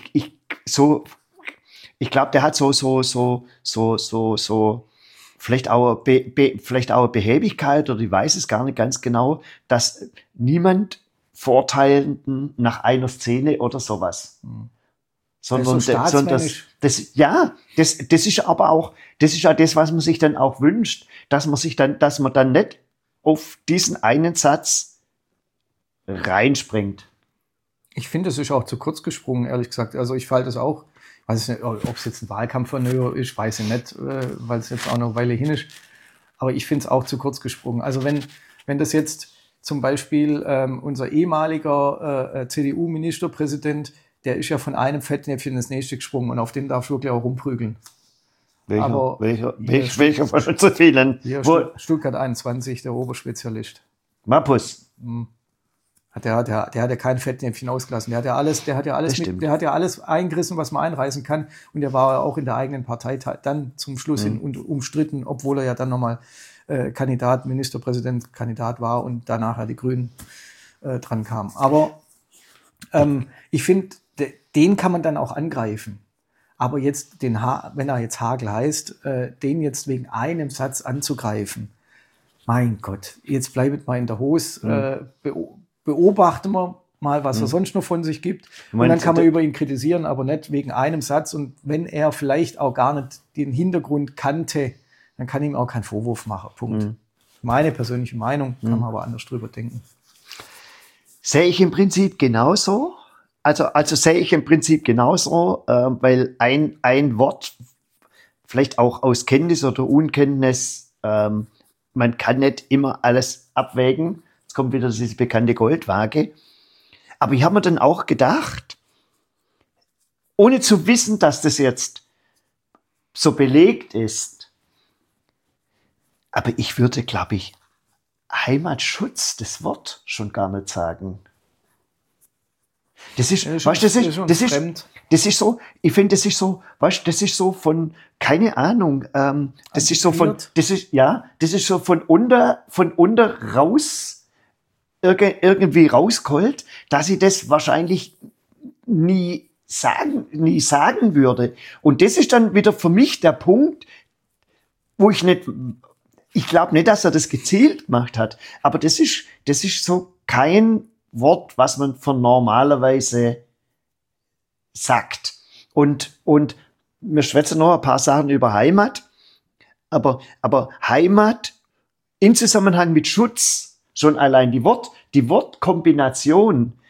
hat so vielleicht auch eine Behäbigkeit, oder ich weiß es gar nicht ganz genau, dass niemand Verurteilenden nach einer Szene oder sowas. Sondern das ist aber auch, das ist ja das, was man sich dann auch wünscht, dass man dann nicht auf diesen einen Satz reinspringt. Ich finde, es ist auch zu kurz gesprungen, ehrlich gesagt. Also ich falle das auch, weiß nicht, ob es jetzt ein Wahlkampfmanöver ist, weiß ich nicht, weil es jetzt auch noch eine Weile hin ist. Aber ich finde es auch zu kurz gesprungen. Also wenn das jetzt zum Beispiel unser ehemaliger CDU-Ministerpräsident, der ist ja von einem Fettnäpfchen ins nächste gesprungen und auf den darfst du wirklich auch rumprügeln. Welcher von schon zu vielen? Stuttgart 21, der Oberspezialist. Mappus. Der hat ja kein Fettnäpfchen ausgelassen. Der hat ja alles eingerissen, was man einreißen kann. Und der war auch in der eigenen Partei dann zum Schluss umstritten, obwohl er ja dann nochmal Ministerpräsidentkandidat war und danach ja die Grünen dran kamen. Aber ich finde, den kann man dann auch angreifen. Aber jetzt wenn er jetzt Hagel heißt, den jetzt wegen einem Satz anzugreifen, mein Gott, jetzt bleibt mal in der Hose, beobachten wir mal, was er sonst noch von sich gibt. Und dann kann man über ihn kritisieren, aber nicht wegen einem Satz. Und wenn er vielleicht auch gar nicht den Hintergrund kannte, dann kann ihm auch keinen Vorwurf machen. Punkt. Meine persönliche Meinung, kann man aber anders drüber denken. Sehe ich im Prinzip genauso. Also sehe ich im Prinzip genauso, weil ein Wort, vielleicht auch aus Kenntnis oder Unkenntnis, man kann nicht immer alles abwägen. Jetzt kommt wieder diese bekannte Goldwaage. Aber ich habe mir dann auch gedacht, ohne zu wissen, dass das jetzt so belegt ist, aber ich würde, glaube ich, Heimatschutz, das Wort schon gar nicht sagen. Das ist, weißt, das ist so, ich finde, das ist so, weißt, das ist so das ist so von unter raus, irgendwie rausgeholt, dass ich das wahrscheinlich nie sagen würde. Und das ist dann wieder für mich der Punkt, wo ich glaube nicht, dass er das gezielt gemacht hat, aber das ist so kein Wort, was man von normalerweise sagt. Und wir schwätzen noch ein paar Sachen über Heimat, aber Heimat in Zusammenhang mit Schutz, schon allein die Wortkombination.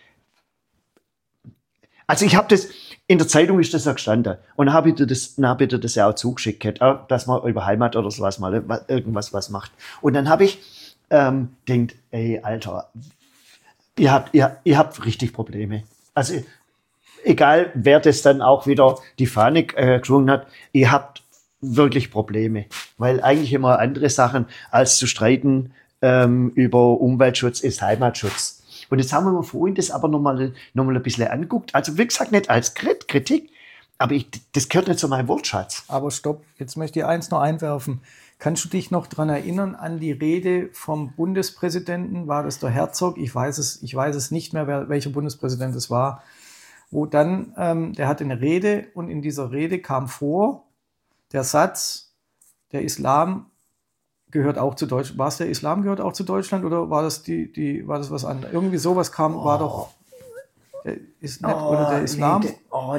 Also ich habe das, in der Zeitung ist das ja gestanden und dann habe ich dir das ja auch zugeschickt, dass man über Heimat oder sowas mal irgendwas was macht. Und dann habe ich denkt, ey, Alter, ihr habt richtig Probleme. Also egal, wer das dann auch wieder die Fahne geschwungen hat, ihr habt wirklich Probleme. Weil eigentlich immer andere Sachen als zu streiten über Umweltschutz ist Heimatschutz. Und jetzt haben wir vorhin das aber nochmal ein bisschen angeguckt. Also wie gesagt, nicht als Kritik, aber das gehört nicht zu meinem Wortschatz. Aber stopp, jetzt möchte ich eins noch einwerfen. Kannst du dich noch daran erinnern an die Rede vom Bundespräsidenten? War das der Herzog? Ich weiß es nicht mehr, welcher Bundespräsident es war. Wo dann, der hatte eine Rede und in dieser Rede kam vor der Satz, der Islam gehört auch zu Deutschland. War es der Islam gehört auch zu Deutschland oder war das war das was anderes? Irgendwie sowas kam, war doch der der Islam. Nee,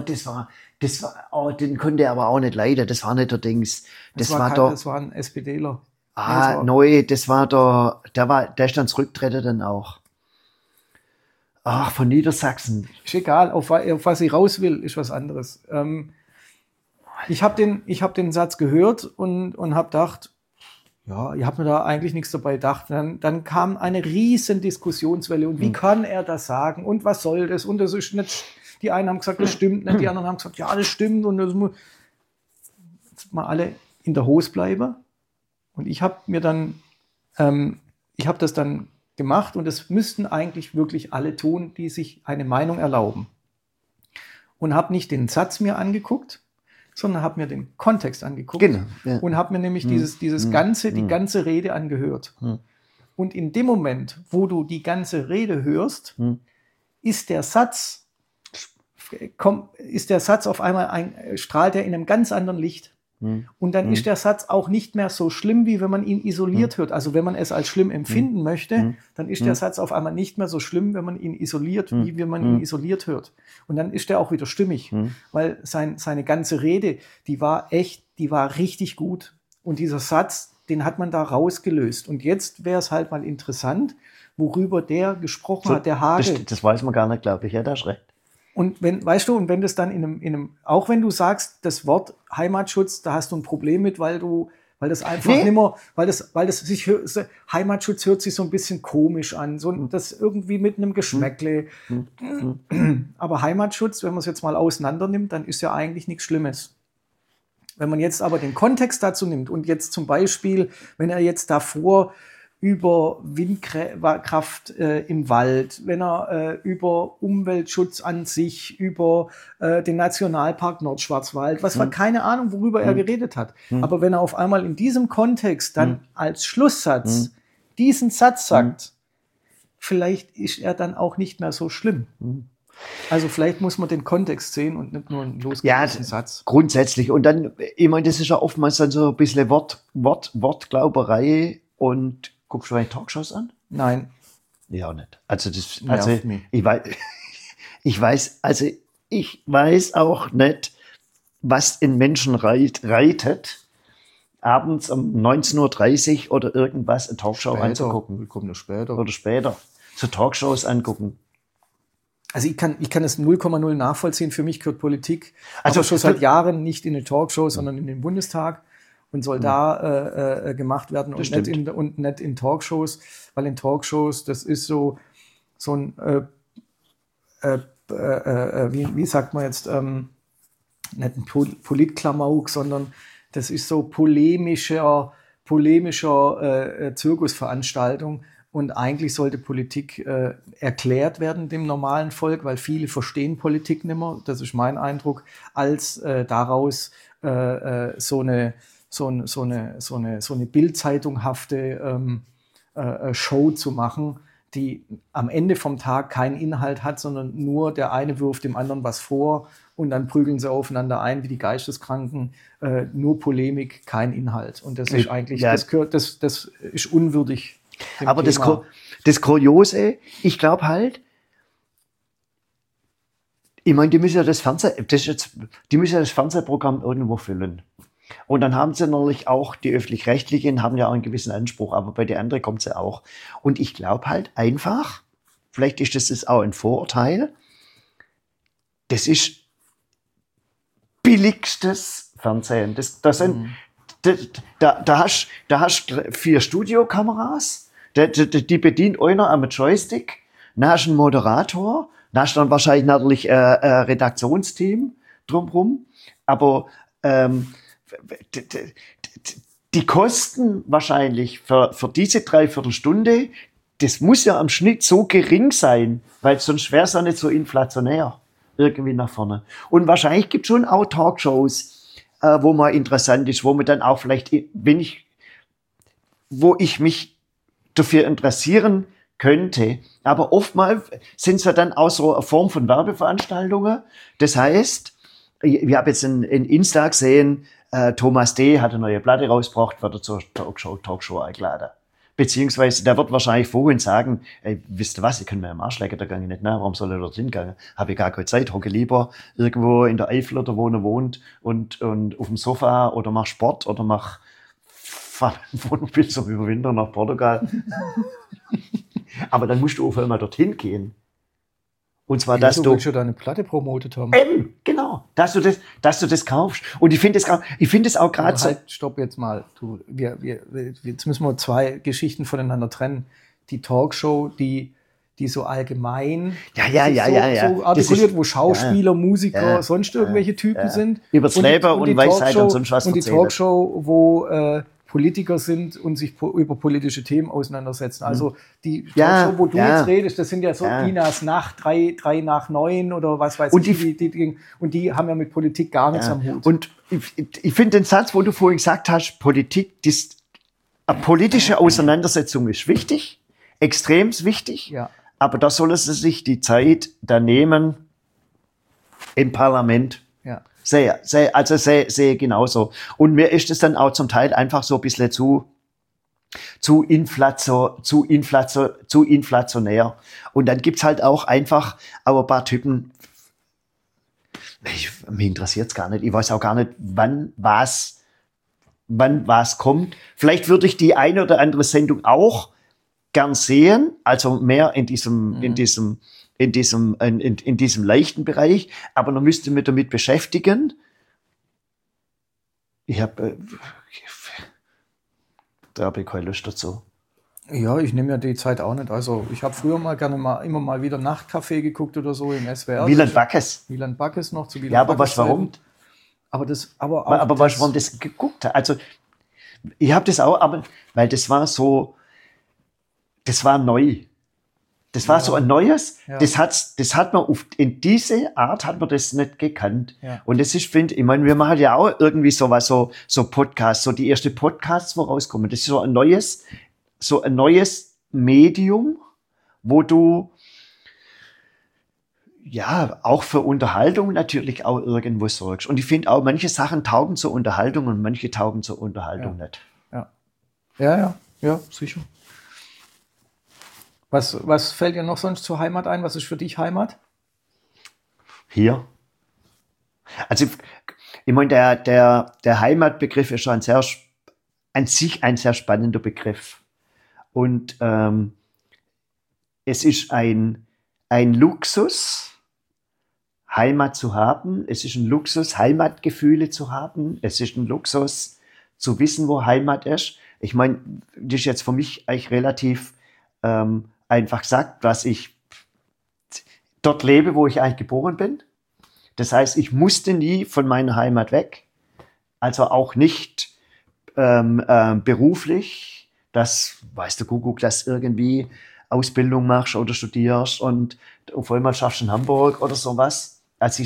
den konnte er aber auch nicht leiden. Das war nicht der Dings. Das war ein SPDler. Der ist dann zurückgetreten dann auch. Ach, von Niedersachsen. Ist egal, auf was ich raus will, ist was anderes. Ich hab den Satz gehört und habe gedacht, ja, ich habe mir da eigentlich nichts dabei gedacht. Dann kam eine riesen Diskussionswelle und wie kann er das sagen und was soll das und das ist nicht, die einen haben gesagt, das stimmt nicht, die anderen haben gesagt, ja, das stimmt und das muss jetzt mal alle in der Hose bleiben. Und ich habe das dann gemacht und das müssten eigentlich wirklich alle tun, die sich eine Meinung erlauben. Und habe nicht den Satz mir angeguckt, sondern habe mir den Kontext angeguckt, genau, ja. Und habe mir nämlich die ganze Rede angehört. Und in dem Moment, wo du die ganze Rede hörst, ist der Satz auf einmal strahlt er in einem ganz anderen Licht. Und dann ist der Satz auch nicht mehr so schlimm, wie wenn man ihn isoliert hört. Also wenn man es als schlimm empfinden möchte, dann ist der Satz auf einmal nicht mehr so schlimm, wenn man ihn isoliert, wie wenn man ihn isoliert hört. Und dann ist der auch wieder stimmig, weil seine ganze Rede, die war richtig gut. Und dieser Satz, den hat man da rausgelöst. Und jetzt wäre es halt mal interessant, worüber der gesprochen hat, der Hage. Das weiß man gar nicht, glaube ich. Ja, da ist recht. Und wenn das dann in einem, auch wenn du sagst, das Wort Heimatschutz, da hast du ein Problem mit, weil das einfach nimmer, Heimatschutz hört sich so ein bisschen komisch an, so das irgendwie mit einem Geschmäckle. Aber Heimatschutz, wenn man es jetzt mal auseinander nimmt, dann ist ja eigentlich nichts Schlimmes. Wenn man jetzt aber den Kontext dazu nimmt und jetzt zum Beispiel, wenn er jetzt davor über Windkraft im Wald, wenn er über Umweltschutz an sich, über den Nationalpark Nordschwarzwald, keine Ahnung, worüber er geredet hat. Aber wenn er auf einmal in diesem Kontext dann als Schlusssatz diesen Satz sagt, vielleicht ist er dann auch nicht mehr so schlimm. Also vielleicht muss man den Kontext sehen und nicht nur einen losgelösten Satz. Grundsätzlich. Und dann, ich meine, das ist ja oftmals dann so ein bisschen Wortglauberei und guckst du deine Talkshows an? Nein. Ja, auch nicht. Ich weiß auch nicht, was in Menschen reitet, abends um 19:30 Uhr oder irgendwas eine Talkshow anzugucken. Wir kommen später. Oder später. So Talkshows angucken. Also ich kann es 0,0 nachvollziehen. Für mich gehört Politik also schon seit Jahren nicht in eine Talkshow, sondern in den Bundestag. Und soll da gemacht werden und nicht in Talkshows, weil in Talkshows, das ist so ein, wie sagt man jetzt, nicht ein Politklamauk, sondern das ist so polemischer Zirkusveranstaltung. Und eigentlich sollte Politik erklärt werden dem normalen Volk, weil viele verstehen Politik nicht mehr, das ist mein Eindruck, als daraus so eine Bild-Zeitung-hafte Show zu machen, die am Ende vom Tag keinen Inhalt hat, sondern nur der eine wirft dem anderen was vor und dann prügeln sie aufeinander ein wie die Geisteskranken. Nur Polemik, kein Inhalt. Und das ist eigentlich, das ist unwürdig. Aber das Kuriose, ich glaube halt, Ich meine, die müssen ja das Fernsehprogramm irgendwo füllen. Und dann haben sie natürlich auch, die Öffentlich-Rechtlichen haben ja auch einen gewissen Anspruch, aber bei den anderen kommt sie auch. Und ich glaube halt einfach, vielleicht ist das auch ein Vorurteil, das ist billigstes Fernsehen. Da hast 4 Studiokameras, die bedient einer am Joystick, dann hast du einen Moderator, dann hast du dann wahrscheinlich natürlich ein Redaktionsteam drumherum, aber die Kosten wahrscheinlich für diese 3/4 Stunde, das muss ja am Schnitt so gering sein, weil sonst wäre es ja nicht so inflationär irgendwie nach vorne. Und wahrscheinlich gibt es schon auch Talkshows, wo man interessant ist, wo man dann auch vielleicht, wo ich mich dafür interessieren könnte. Aber oftmals sind es ja dann auch so eine Form von Werbeveranstaltungen. Das heißt, ich habe jetzt in Insta gesehen, Thomas D. hat eine neue Platte rausgebracht, wird er zur Talkshow eingeladen. Beziehungsweise, der wird wahrscheinlich vorhin sagen, ey, wisst ihr was, ich kann mir am Arsch lecken, da gehe ich nicht nach, warum soll ich dort hingegangen? Habe ich gar keine Zeit, hocke lieber irgendwo in der Eifel oder wo er wohnt und auf dem Sofa oder mach Sport oder fahr ein Wohnmobil zum Überwintern nach Portugal. Aber dann musst du auf einmal dorthin gehen. Und zwar, dass du schon deine Platte promotet haben. Eben, genau, dass du das kaufst. Und ich finde es auch gerade so. Halt, stopp jetzt mal. Jetzt müssen wir 2 Geschichten voneinander trennen. Die Talkshow, die so allgemein so artikuliert, wo Schauspieler, Musiker, sonst irgendwelche Typen sind. Übers Leben und Weisheit und sonst was erzählen. Und die Talkshow, wo Politiker sind und sich über politische Themen auseinandersetzen. Also die Talkshow, wo du jetzt redest, das sind ja so Inas Nacht, 3 nach 9 oder was weiß ich. Und die haben ja mit Politik gar nichts am Hut. Und ich finde den Satz, wo du vorhin gesagt hast, eine politische Auseinandersetzung ist wichtig, extrem wichtig, aber da sollen sie sich die Zeit da nehmen im Parlament. Sehe genauso. Und mir ist es dann auch zum Teil einfach so ein bisschen zu inflationär. Und dann gibt's halt auch einfach ein paar Typen, mich interessiert's gar nicht. Ich weiß auch gar nicht, wann was kommt. Vielleicht würde ich die eine oder andere Sendung auch gern sehen, also mehr in diesem leichten Bereich, aber man müsste mich damit beschäftigen. Da habe ich keine Lust dazu. Ja, ich nehme ja die Zeit auch nicht. Also ich habe früher immer mal wieder Nachtcafé geguckt oder so im SWR. Wieland Backes noch zu Wieland Ja, aber weißt du warum? Aber weißt du, warum das geguckt hat? Also ich habe das auch, aber weil das war neu. Das war so ein Neues, das hat man in diese Art hat man das nicht gekannt. Ja. Und das ist, ich meine, wir machen ja auch irgendwie sowas, so Podcasts, so die erste Podcasts, wo rauskommen. Das ist so ein neues Medium, wo du, auch für Unterhaltung natürlich auch irgendwo sorgst. Und ich finde auch, manche Sachen taugen zur Unterhaltung und manche taugen zur Unterhaltung nicht. Ja, sicher. Was fällt dir noch sonst zur Heimat ein? Was ist für dich Heimat? Hier. Also, ich meine, der Heimatbegriff ist schon an sich ein sehr spannender Begriff. Und es ist ein Luxus, Heimat zu haben. Es ist ein Luxus, Heimatgefühle zu haben. Es ist ein Luxus, zu wissen, wo Heimat ist. Ich meine, das ist jetzt für mich eigentlich relativ einfach gesagt, dass ich dort lebe, wo ich eigentlich geboren bin. Das heißt, ich musste nie von meiner Heimat weg. Also auch nicht beruflich, dass, weißt du, Kuckuck, dass irgendwie Ausbildung machst oder studierst und auf einmal schaffst du in Hamburg oder sowas. Also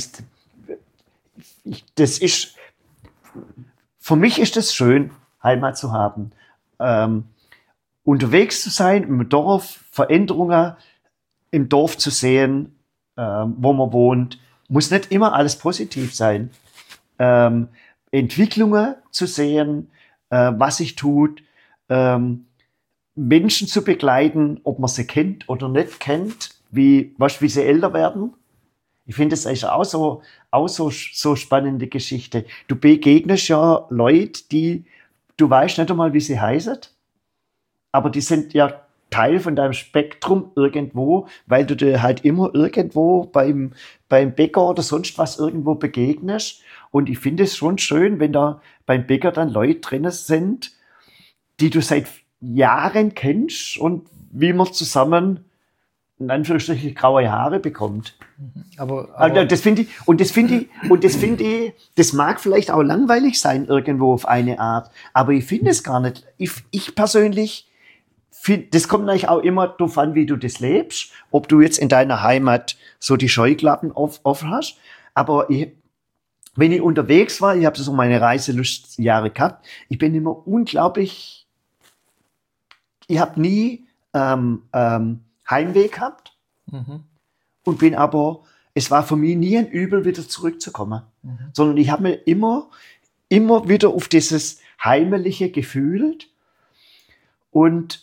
für mich ist es schön, Heimat zu haben. Unterwegs zu sein, im Dorf, Veränderungen im Dorf zu sehen, wo man wohnt, muss nicht immer alles positiv sein. Entwicklungen zu sehen, was sich tut, Menschen zu begleiten, ob man sie kennt oder nicht kennt, wie sie älter werden. Ich finde, das ist so spannende Geschichte. Du begegnest ja Leute, die, du weißt nicht einmal, wie sie heißen, aber die sind ja Teil von deinem Spektrum irgendwo, weil du dir halt immer irgendwo beim Bäcker oder sonst was irgendwo begegnest. Und ich finde es schon schön, wenn da beim Bäcker dann Leute drin sind, die du seit Jahren kennst und wie man zusammen in Anführungsstrichen graue Haare bekommt. Aber das finde ich, das mag vielleicht auch langweilig sein irgendwo auf eine Art, aber ich finde es gar nicht. Ich persönlich finde, das kommt natürlich auch immer darauf an, wie du das lebst, ob du jetzt in deiner Heimat so die Scheuklappen offen hast, aber wenn ich unterwegs war, ich habe so meine Reiselustjahre gehabt, ich bin immer unglaublich, ich habe nie Heimweh gehabt und bin aber, es war für mich nie ein Übel, wieder zurückzukommen, sondern ich habe mir immer wieder auf dieses Heimelige gefühlt und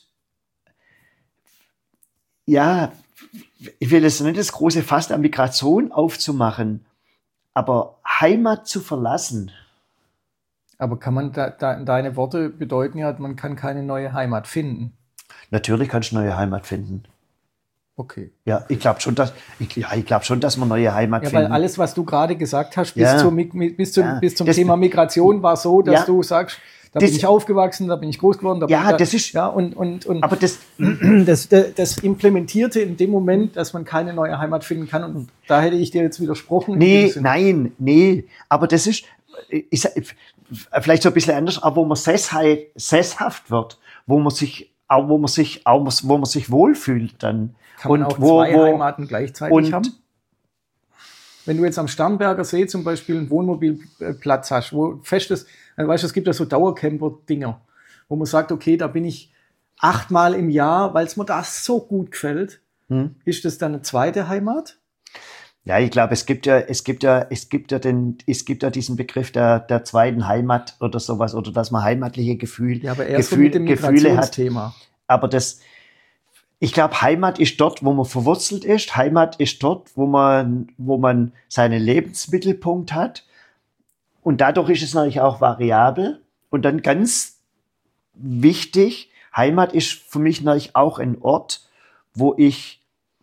ja, ich will jetzt nicht das große Fass der Migration aufzumachen, aber Heimat zu verlassen. Aber kann man deine Worte bedeuten ja, man kann keine neue Heimat finden. Natürlich kannst du neue Heimat finden. Okay. Ja, ich glaube schon, dass man neue Heimat finden. Ja, weil alles, was du gerade gesagt hast, bis zum Thema Migration war so, dass du sagst, da bin ich aufgewachsen, da bin ich groß geworden. Aber das implementierte in dem Moment, dass man keine neue Heimat finden kann. Und da hätte ich dir jetzt widersprochen. Nee. Aber das ist vielleicht so ein bisschen anders, aber wo man sesshaft wird, wo man sich wohlfühlt dann. Kann man auch zwei Heimaten gleichzeitig haben? Wenn du jetzt am Starnberger See zum Beispiel einen Wohnmobilplatz hast, wo festes, weißt du, es gibt ja so Dauercamper-Dinger, wo man sagt, okay, da bin ich 8-mal im Jahr, weil es mir da so gut gefällt. Ist das dann eine zweite Heimat? Ja, ich glaube, es gibt ja diesen Begriff der zweiten Heimat oder sowas, oder dass man heimatliche Gefühle, ja, aber erst so mit dem Migrationsthema. Aber ich glaube, Heimat ist dort, wo man verwurzelt ist. Heimat ist dort, wo man seinen Lebensmittelpunkt hat. Und dadurch ist es natürlich auch variabel. Und dann ganz wichtig, Heimat ist für mich natürlich auch ein Ort, wo ich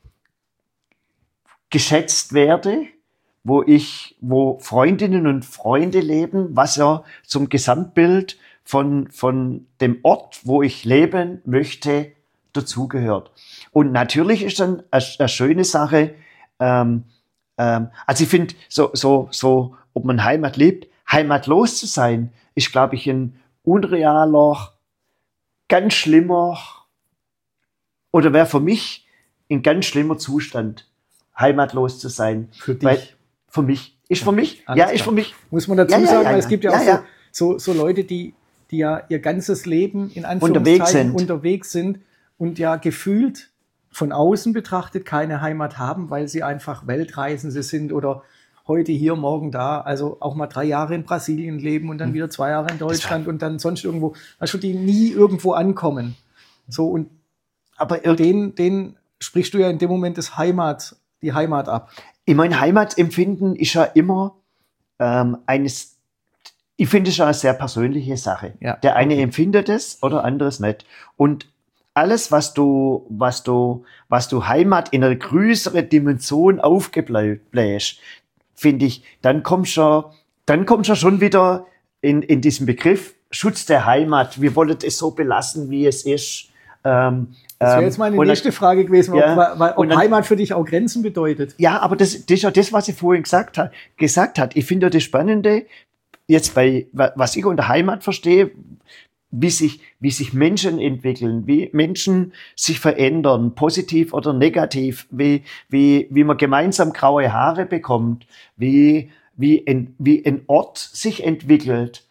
geschätzt werde, wo Freundinnen und Freunde leben, was ja zum Gesamtbild von dem Ort, wo ich leben möchte, dazugehört. Und natürlich ist dann eine schöne Sache, also ich finde, so, ob man Heimat lebt, heimatlos zu sein, ist, glaube ich, ein unrealer, ganz schlimmer, oder wäre für mich ein ganz schlimmer Zustand, heimatlos zu sein. Für dich? Für mich. Ist für mich? Ja, ist für mich. Muss man dazu sagen, weil es gibt ja auch so Leute, die ja ihr ganzes Leben in Anführungszeichen unterwegs sind und ja gefühlt von außen betrachtet keine Heimat haben, weil sie einfach Weltreisende sind oder heute hier, morgen da, also auch mal 3 Jahre in Brasilien leben und dann wieder 2 Jahre in Deutschland und dann sonst irgendwo, also die nie irgendwo ankommen. So, und aber den sprichst du ja in dem Moment die Heimat ab. Ich meine, Heimatempfinden ist ja immer ich finde es schon eine sehr persönliche Sache. Ja, der eine empfindet es oder anderes nicht. Und alles, was du Heimat in einer größeren Dimension aufgebläst, finde ich, dann kommst du schon wieder in diesen Begriff Schutz der Heimat. Wir wollen es so belassen, wie es ist. Das wäre jetzt meine nächste Frage gewesen, ob Heimat für dich auch Grenzen bedeutet. Ja, aber das ist ja das, was ich vorhin gesagt hat. Ich finde das Spannende, jetzt was ich unter Heimat verstehe, wie sich Menschen entwickeln, wie Menschen sich verändern, positiv oder negativ, wie man gemeinsam graue Haare bekommt, wie ein Ort sich entwickelt,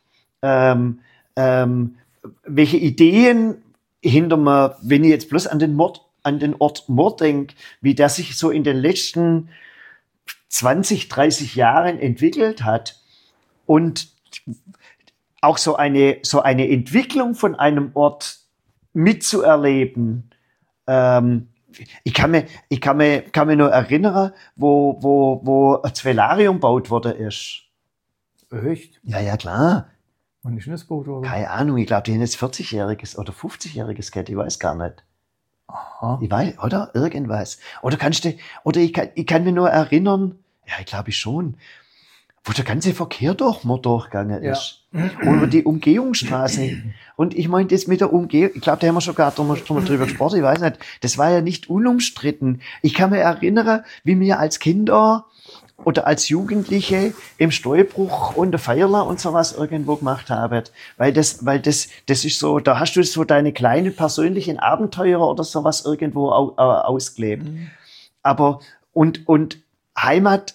welche Ideen hinter mir, wenn ich jetzt bloß an den Ort Mord denke, wie der sich so in den letzten 20, 30 Jahren entwickelt hat und auch so eine Entwicklung von einem Ort mitzuerleben, kann mich nur erinnern, wo ein Velarium gebaut worden ist. Echt? Ja, klar. Wann ist denn das Boot, oder? Keine Ahnung, ich glaube, die haben jetzt 40-jähriges oder 50-jähriges gehabt, ich weiß gar nicht. Aha. Ich weiß, oder? Irgendwas. Oder ich kann mich nur erinnern, ja, ich glaube schon, wo der ganze Verkehr durchgegangen ist. Und über die Umgehungsstraße. Und ich meine, das mit der Umgehung, ich glaube, da haben wir schon gar drüber gesprochen, ich weiß nicht, das war ja nicht unumstritten. Ich kann mich erinnern, wie wir als Kinder oder als Jugendliche im Steuerbruch und der Feierler und sowas irgendwo gemacht haben. Weil das ist so, da hast du so deine kleinen persönlichen Abenteuer oder sowas irgendwo ausgelebt. Aber, und Heimat,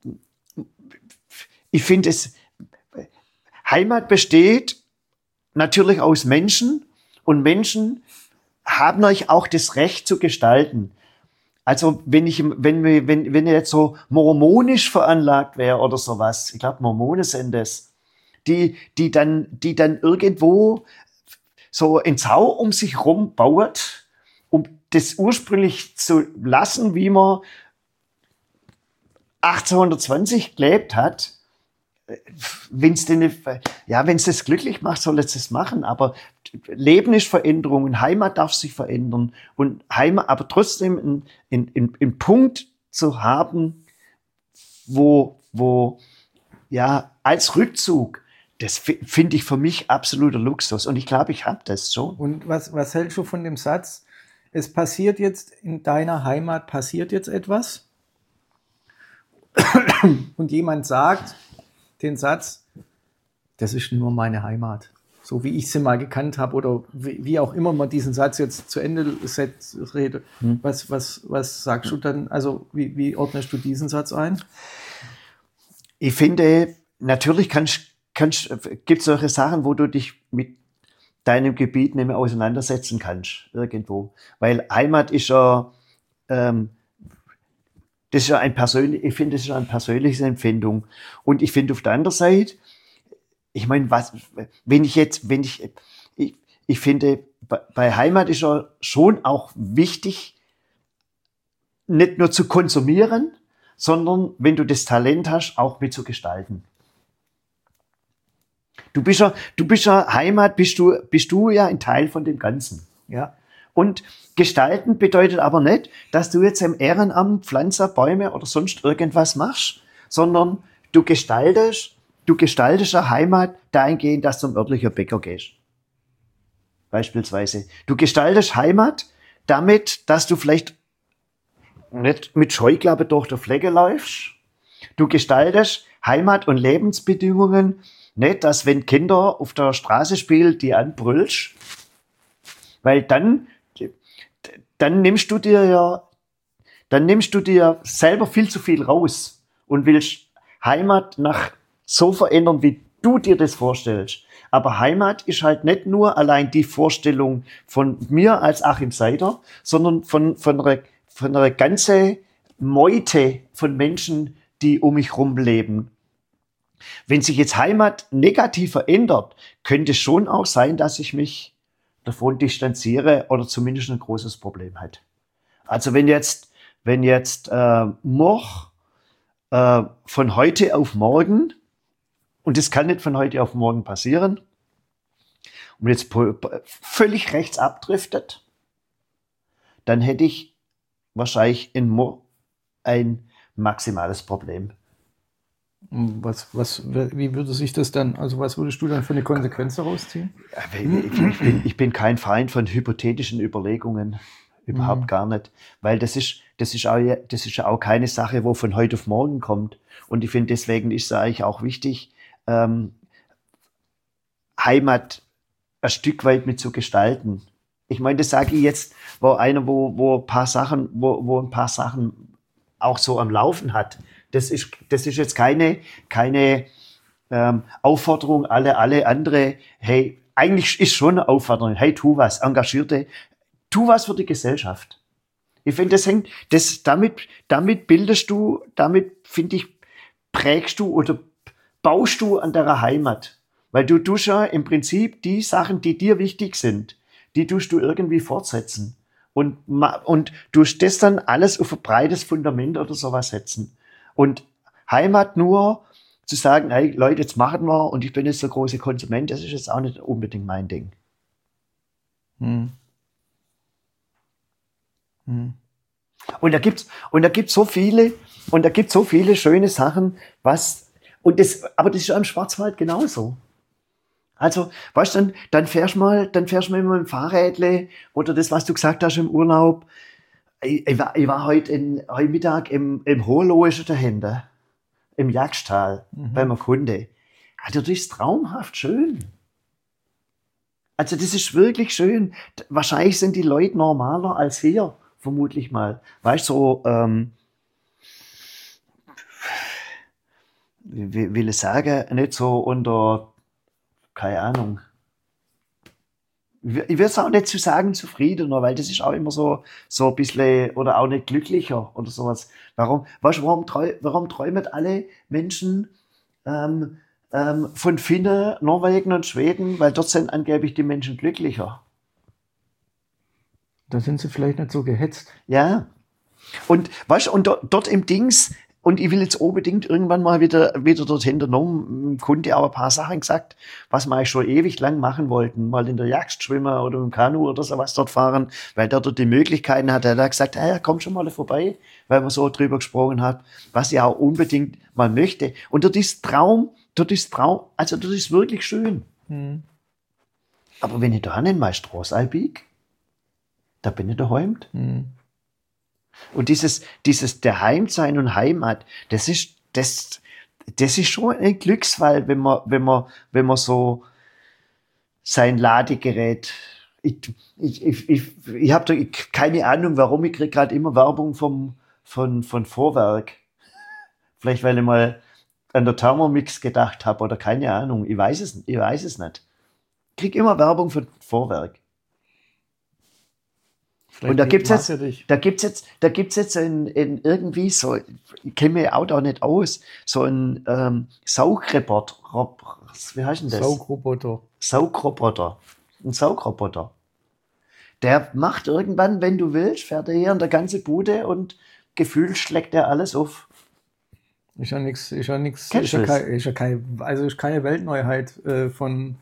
ich finde Heimat besteht natürlich aus Menschen und Menschen haben euch auch das Recht zu gestalten. Also wenn ich jetzt so mormonisch veranlagt wäre oder sowas, ich glaube Mormonen sind das, die dann irgendwo so einen Zaun um sich rum baut, um das ursprünglich zu lassen, wie man 1820 gelebt hat. Wenn's das glücklich macht, soll es das machen, aber Leben ist Veränderung und Heimat darf sich verändern und Heimat, aber trotzdem einen Punkt zu haben, wo als Rückzug, das finde ich für mich absoluter Luxus und ich glaube, ich habe das schon. Und was hältst du von dem Satz, es passiert jetzt in deiner Heimat, passiert jetzt etwas und jemand sagt den Satz, das ist nur meine Heimat. So wie ich sie mal gekannt habe oder wie auch immer man diesen Satz jetzt zu Ende redet. Was sagst du dann, also wie ordnest du diesen Satz ein? Ich finde, natürlich gibt es solche Sachen, wo du dich mit deinem Gebiet nicht mehr auseinandersetzen kannst, irgendwo. Weil Heimat ist ja, das ist ja ich finde, das ist eine persönliche Empfindung. Und ich finde auf der anderen Seite, ich meine, ich finde, bei Heimat ist ja schon auch wichtig, nicht nur zu konsumieren, sondern wenn du das Talent hast, auch mitzugestalten. Du bist ja Heimat, bist du ja ein Teil von dem Ganzen, ja. Und gestalten bedeutet aber nicht, dass du jetzt im Ehrenamt Pflanzen, Bäume oder sonst irgendwas machst, sondern du gestaltest eine Heimat dahingehend, dass du zum örtlichen Bäcker gehst. Beispielsweise. Du gestaltest Heimat damit, dass du vielleicht nicht mit Scheuklappe durch die Flecke läufst. Du gestaltest Heimat und Lebensbedingungen nicht, dass wenn Kinder auf der Straße spielen, die anbrüllst, weil dann nimmst du dir selber viel zu viel raus und willst Heimat so verändern, wie du dir das vorstellst. Aber Heimat ist halt nicht nur allein die Vorstellung von mir als Achim Seider, sondern von einer ganzen Meute von Menschen, die um mich herum leben. Wenn sich jetzt Heimat negativ verändert, könnte es schon auch sein, dass ich mich davon distanziere oder zumindest ein großes Problem hat. Also wenn jetzt noch von heute auf morgen, und das kann nicht von heute auf morgen passieren, und jetzt völlig rechts abdriftet, dann hätte ich wahrscheinlich ein maximales Problem. Wie würde sich das dann, also was würdest du dann für eine Konsequenz daraus ziehen? Ich bin kein Feind von hypothetischen Überlegungen. Überhaupt gar nicht. Weil das ist ja auch keine Sache, wo von heute auf morgen kommt. Und ich finde, deswegen ist es eigentlich auch wichtig, Heimat ein Stück weit mit zu gestalten. Ich meine, das sage ich jetzt, wo ein paar Sachen auch so am Laufen hat. Das ist jetzt keine Aufforderung, alle andere, hey, eigentlich ist schon eine Aufforderung, hey, tu was, Engagierte, tu was für die Gesellschaft. Ich finde, damit bildest du, finde ich, prägst du oder baust du an deiner Heimat. Weil du tust ja im Prinzip die Sachen, die dir wichtig sind, die tust du irgendwie fortsetzen. und tust das dann alles auf ein breites Fundament oder sowas setzen. Und Heimat nur zu sagen, hey Leute, jetzt machen wir und ich bin jetzt der große Konsument, das ist jetzt auch nicht unbedingt mein Ding. Hm. Hm. Und da gibt's so viele schöne Sachen, aber das ist am Schwarzwald genauso. Also, weißt du, dann fährst du mal mit dem Fahrrädle oder das, was du gesagt hast im Urlaub. Ich war heute Mittag im Hohenloheschen dahinter, im Jagsttal, bei einem Kunde. Also, das ist traumhaft schön. Also, das ist wirklich schön. Wahrscheinlich sind die Leute normaler als hier, vermutlich mal. Weißt du, so, wie will ich sagen, nicht so unter, keine Ahnung. Ich würde es auch nicht zu sagen zufriedener, weil das ist auch immer so ein bisschen, oder auch nicht glücklicher oder sowas. Warum träumen alle Menschen von Finnen, Norwegen und Schweden? Weil dort sind angeblich die Menschen glücklicher. Da sind sie vielleicht nicht so gehetzt. Ja. Und dort im Dings, und ich will jetzt unbedingt irgendwann mal wieder dorthin, der Kunde auch ein paar Sachen gesagt, was wir eigentlich schon ewig lang machen wollten, mal in der Jagd schwimmen oder im Kanu oder sowas dort fahren, weil der dort die Möglichkeiten hat. Er hat gesagt, ja, komm schon mal vorbei, weil man so drüber gesprochen hat, was ich auch unbedingt mal möchte. Und dort ist Traum, also dort ist wirklich schön. Aber wenn ich da in meine Straße einbiege, da bin ich daheim. Und dieses Daheimsein und Heimat, das ist schon ein Glücksfall, wenn man so sein Ladegerät, ich habe da keine Ahnung, warum, ich kriege gerade immer Werbung von Vorwerk. Vielleicht, weil ich mal an der Thermomix gedacht habe oder keine Ahnung, ich weiß es nicht. Ich kriege immer Werbung von Vorwerk. Und da gibt's jetzt in irgendwie so, ich kenne mich auch da nicht aus, so ein Saugroboter. Wie heißt denn das? Saugroboter. Ein Saugroboter. Der macht irgendwann, wenn du willst, fährt er hier in der ganze Bude und gefühlt schlägt er alles auf. Ist ja keine Weltneuheit von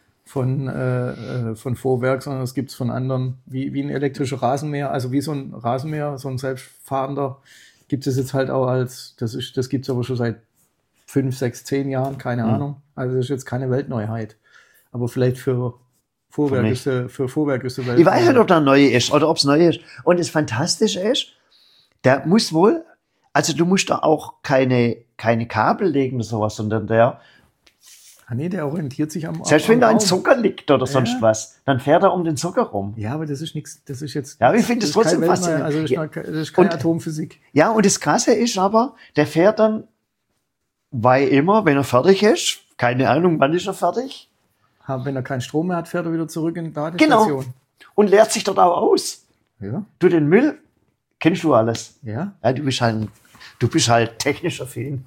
Vorwerk, sondern es gibt es von anderen, wie ein elektrischer Rasenmäher, also wie so ein Rasenmäher, so ein selbstfahrender, gibt es jetzt halt auch das gibt es aber schon seit 5, 6, 10 Jahren, keine Ahnung. Also das ist jetzt keine Weltneuheit. Aber vielleicht für Vorwerk ist der Weltneuheit. Ich weiß nicht, ob der neu ist oder ob es neu ist. Und das Fantastische ist, der muss wohl, also du musst da auch keine Kabel legen oder sowas, sondern der der orientiert sich am Selbst wenn da ein Zucker liegt oder sonst was, dann fährt er um den Zucker rum. Ja, aber das ist nichts, das ist jetzt... Ja, ich finde das trotzdem faszinierend. Also das ist keine Atomphysik. Ja, und das Krasse ist aber, der fährt dann, weil immer, wenn er fertig ist, keine Ahnung, wann ist er fertig? Wenn er keinen Strom mehr hat, fährt er wieder zurück in die Ladestation. Genau. Und leert sich dort auch aus. Ja. Du, den Müll, kennst du alles. Ja. Ja, du bist halt technischer Fan.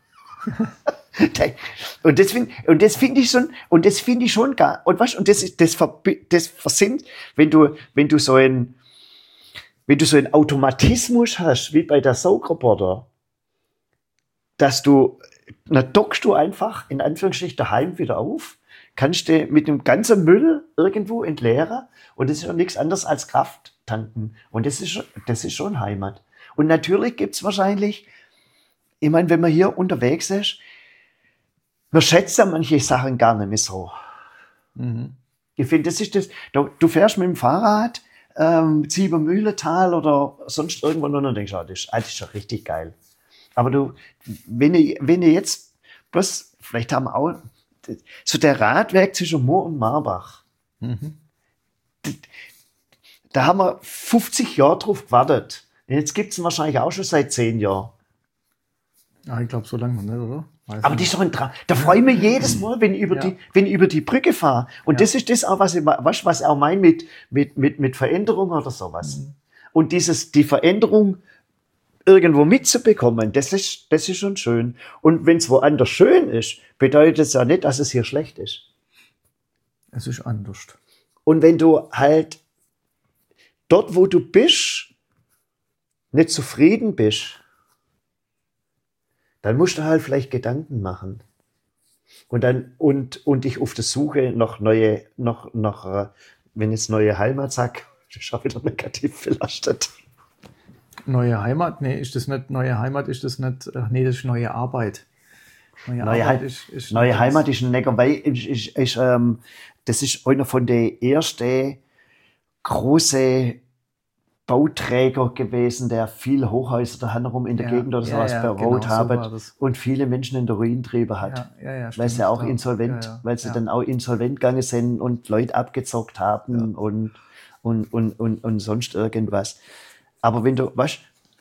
Und das finde ich schon gar, und weißt, und das versinnt, wenn du so einen Automatismus hast, wie bei der Saugroboter, dann dockst du einfach, in Anführungsstrichen, daheim wieder auf, kannst du mit dem ganzen Müll irgendwo entleeren, und das ist ja nichts anderes als Kraft tanken. Und das ist schon Heimat. Und natürlich gibt's wahrscheinlich, ich meine, wenn man hier unterwegs ist, man schätzt ja manche Sachen gar nicht mehr so. Ich finde, das ist das, du fährst mit dem Fahrrad, Ziebermühlental oder sonst irgendwo und dann denkst du, das ist schon richtig geil. Aber wenn ich jetzt, bloß, vielleicht haben wir auch, so der Radweg zwischen Moor und Marbach, da haben wir 50 Jahre drauf gewartet. Jetzt gibt es ihn wahrscheinlich auch schon seit 10 Jahren. Ja, ich glaube, so lange noch nicht, oder? Aber das ist doch ein Traum. Da freue ich mich jedes Mal, wenn ich über die Brücke fahre. Und das ist das auch, was ich auch meine mit Veränderung oder sowas. Und die Veränderung irgendwo mitzubekommen, das ist schon schön. Und wenn es woanders schön ist, bedeutet es ja nicht, dass es hier schlecht ist. Es ist anders. Und wenn du halt dort, wo du bist, nicht zufrieden bist, dann musst du halt vielleicht Gedanken machen. Und dich auf der Suche nach wenn jetzt neue Heimat sag, das ist auch wieder negativ belastet. Neue Heimat? Nee, ist das nicht neue Heimat? Ist das nicht? Nee, das ist neue Arbeit. Neue Heimat ist ein Neckarwei, das ist einer von den ersten großen Bauträger gewesen, der viel Hochhäuser da herum in der Gegend oder sowas bebaut haben und viele Menschen in der Ruin getrieben hat. Weil sie auch weil sie dann auch insolvent gegangen sind und Leute abgezockt haben und sonst irgendwas. Aber wenn du, weißt,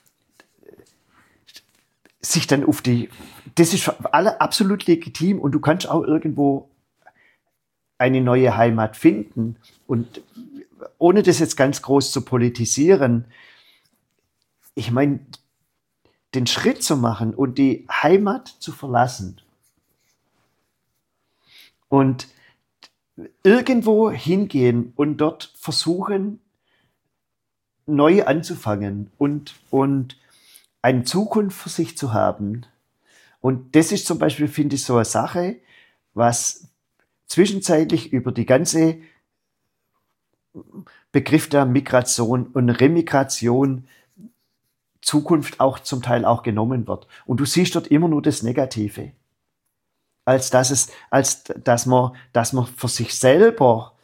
sich dann das ist für alle absolut legitim und du kannst auch irgendwo eine neue Heimat finden und ohne das jetzt ganz groß zu politisieren, ich meine, den Schritt zu machen und die Heimat zu verlassen und irgendwo hingehen und dort versuchen, neu anzufangen und eine Zukunft für sich zu haben. Und das ist zum Beispiel, finde ich, so eine Sache, was zwischenzeitlich über die ganze Begriff der Migration und Remigration Zukunft auch zum Teil auch genommen wird. Und du siehst dort immer nur das Negative. Als dass man für sich selber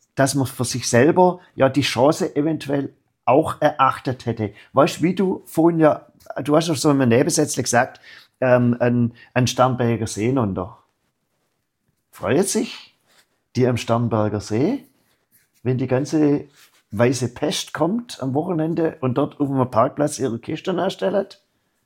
ja die Chance eventuell auch erachtet hätte. Weißt du, wie du vorhin du hast doch so im Nebensatz gesagt, ein Starnberger See runter. Freut sich die am Starnberger See, wenn die ganze weiße Pest kommt am Wochenende und dort auf dem Parkplatz ihre Kisten erstellt?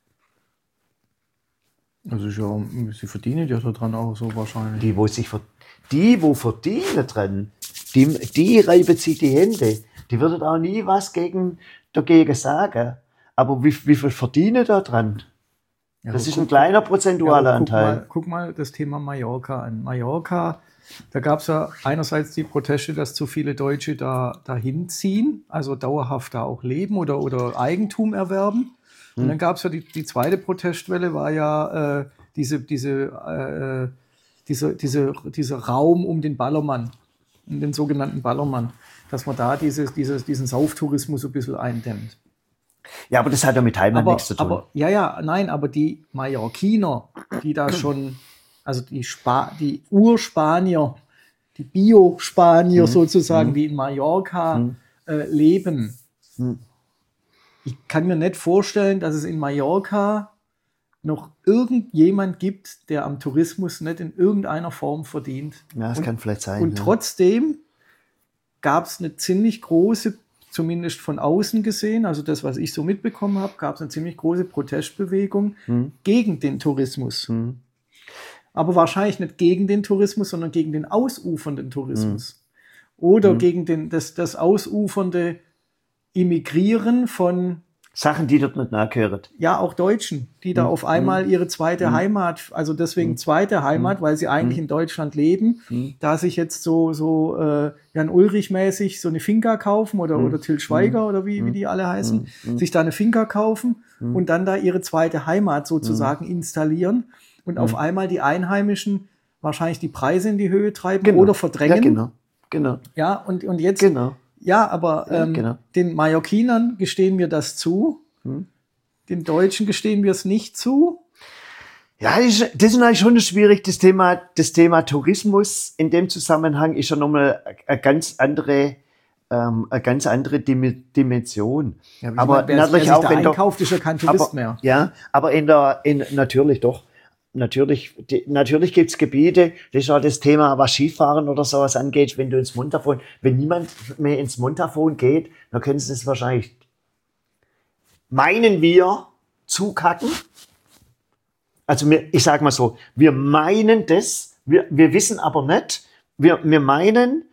Also sie verdienen ja daran auch so wahrscheinlich. Die, wo verdienen dran, die reiben sich die Hände. Die würden auch nie was dagegen sagen. Aber wie viel verdienen da dran? Ja, das ist ein kleiner prozentualer Anteil. Guck mal das Thema Mallorca an. Mallorca, da gab es ja einerseits die Proteste, dass zu viele Deutsche dahin ziehen, also dauerhaft da auch leben oder Eigentum erwerben. Und dann gab es ja die zweite Protestwelle, war ja dieser Raum um den Ballermann, um den sogenannten Ballermann, dass man da diesen Sauftourismus ein bisschen eindämmt. Ja, aber das hat ja mit Heimat nichts zu tun. Aber die Mallorquiner, die da schon, also die Urspanier, die Bio-Spanier sozusagen, die in Mallorca leben, ich kann mir nicht vorstellen, dass es in Mallorca noch irgendjemand gibt, der am Tourismus nicht in irgendeiner Form verdient. Ja, das kann vielleicht sein. Und trotzdem gab es eine ziemlich große, zumindest von außen gesehen, also das, was ich so mitbekommen habe, gab es eine ziemlich große Protestbewegung gegen den Tourismus. Aber wahrscheinlich nicht gegen den Tourismus, sondern gegen den ausufernden Tourismus. Oder gegen das ausufernde Immigrieren von Sachen, die dort nicht nachgehören. Ja, auch Deutschen, die da auf einmal ihre zweite Heimat, also deswegen zweite Heimat, weil sie eigentlich in Deutschland leben, da sich jetzt so Jan Ulrich-mäßig so eine Finca kaufen oder Til Schweiger oder wie die alle heißen, sich da eine Finca kaufen und dann da ihre zweite Heimat sozusagen installieren und auf einmal die Einheimischen wahrscheinlich die Preise in die Höhe treiben oder verdrängen. Ja, genau. Ja, und jetzt... Genau. Ja, aber den Mallorquinern gestehen wir das zu. Den Deutschen gestehen wir es nicht zu. Ja, das ist eigentlich schon schwierig. Das Thema Tourismus in dem Zusammenhang ist ja nochmal eine ganz andere Dimension. Ja, aber wer sich auch da einkauft, ist ja kein Tourist mehr. Ja, aber natürlich doch. Natürlich gibt's Gebiete, das ist auch das Thema, was Skifahren oder sowas angeht, wenn niemand mehr ins Montafon geht, dann können sie das wahrscheinlich, meinen wir, zukacken. Also ich sage mal so, wir meinen das, wir wissen aber nicht, wir meinen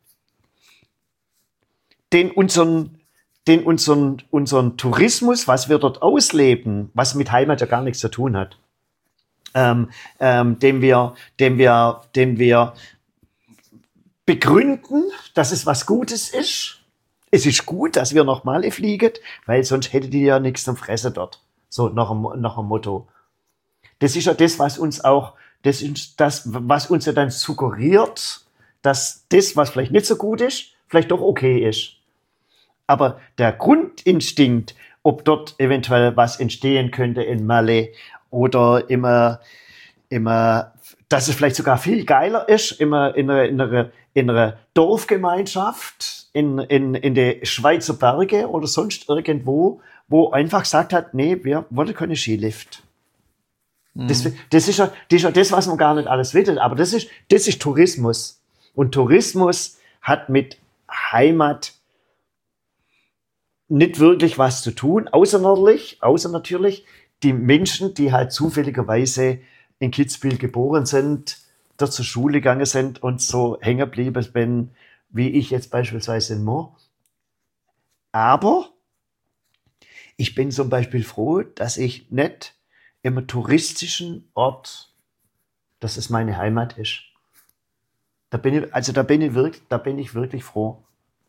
unseren Tourismus, was wir dort ausleben, was mit Heimat ja gar nichts zu tun hat. Den wir begründen, dass es was Gutes ist, es ist gut, dass wir noch Male fliegen, weil sonst hättet ihr ja nichts zum Fressen dort. So nach dem Motto. Das ist ja das, was uns was uns ja dann suggeriert, dass das, was vielleicht nicht so gut ist, vielleicht doch okay ist. Aber der Grundinstinkt, ob dort eventuell was entstehen könnte in Malle oder immer, dass es vielleicht sogar viel geiler ist, immer in einer Dorfgemeinschaft, in den Schweizer Berge oder sonst irgendwo, wo einfach gesagt hat, nee, wir wollen keine Skilift. Das ist ja das, was man gar nicht alles will, aber das ist Tourismus. Und Tourismus hat mit Heimat nicht wirklich was zu tun, außer natürlich die Menschen, die halt zufälligerweise in Kitzbühel geboren sind, dort zur Schule gegangen sind und so hängen geblieben bin, wie ich jetzt beispielsweise in Mo. Aber ich bin zum Beispiel froh, dass ich nicht im touristischen Ort, dass es meine Heimat ist. Da bin ich wirklich froh.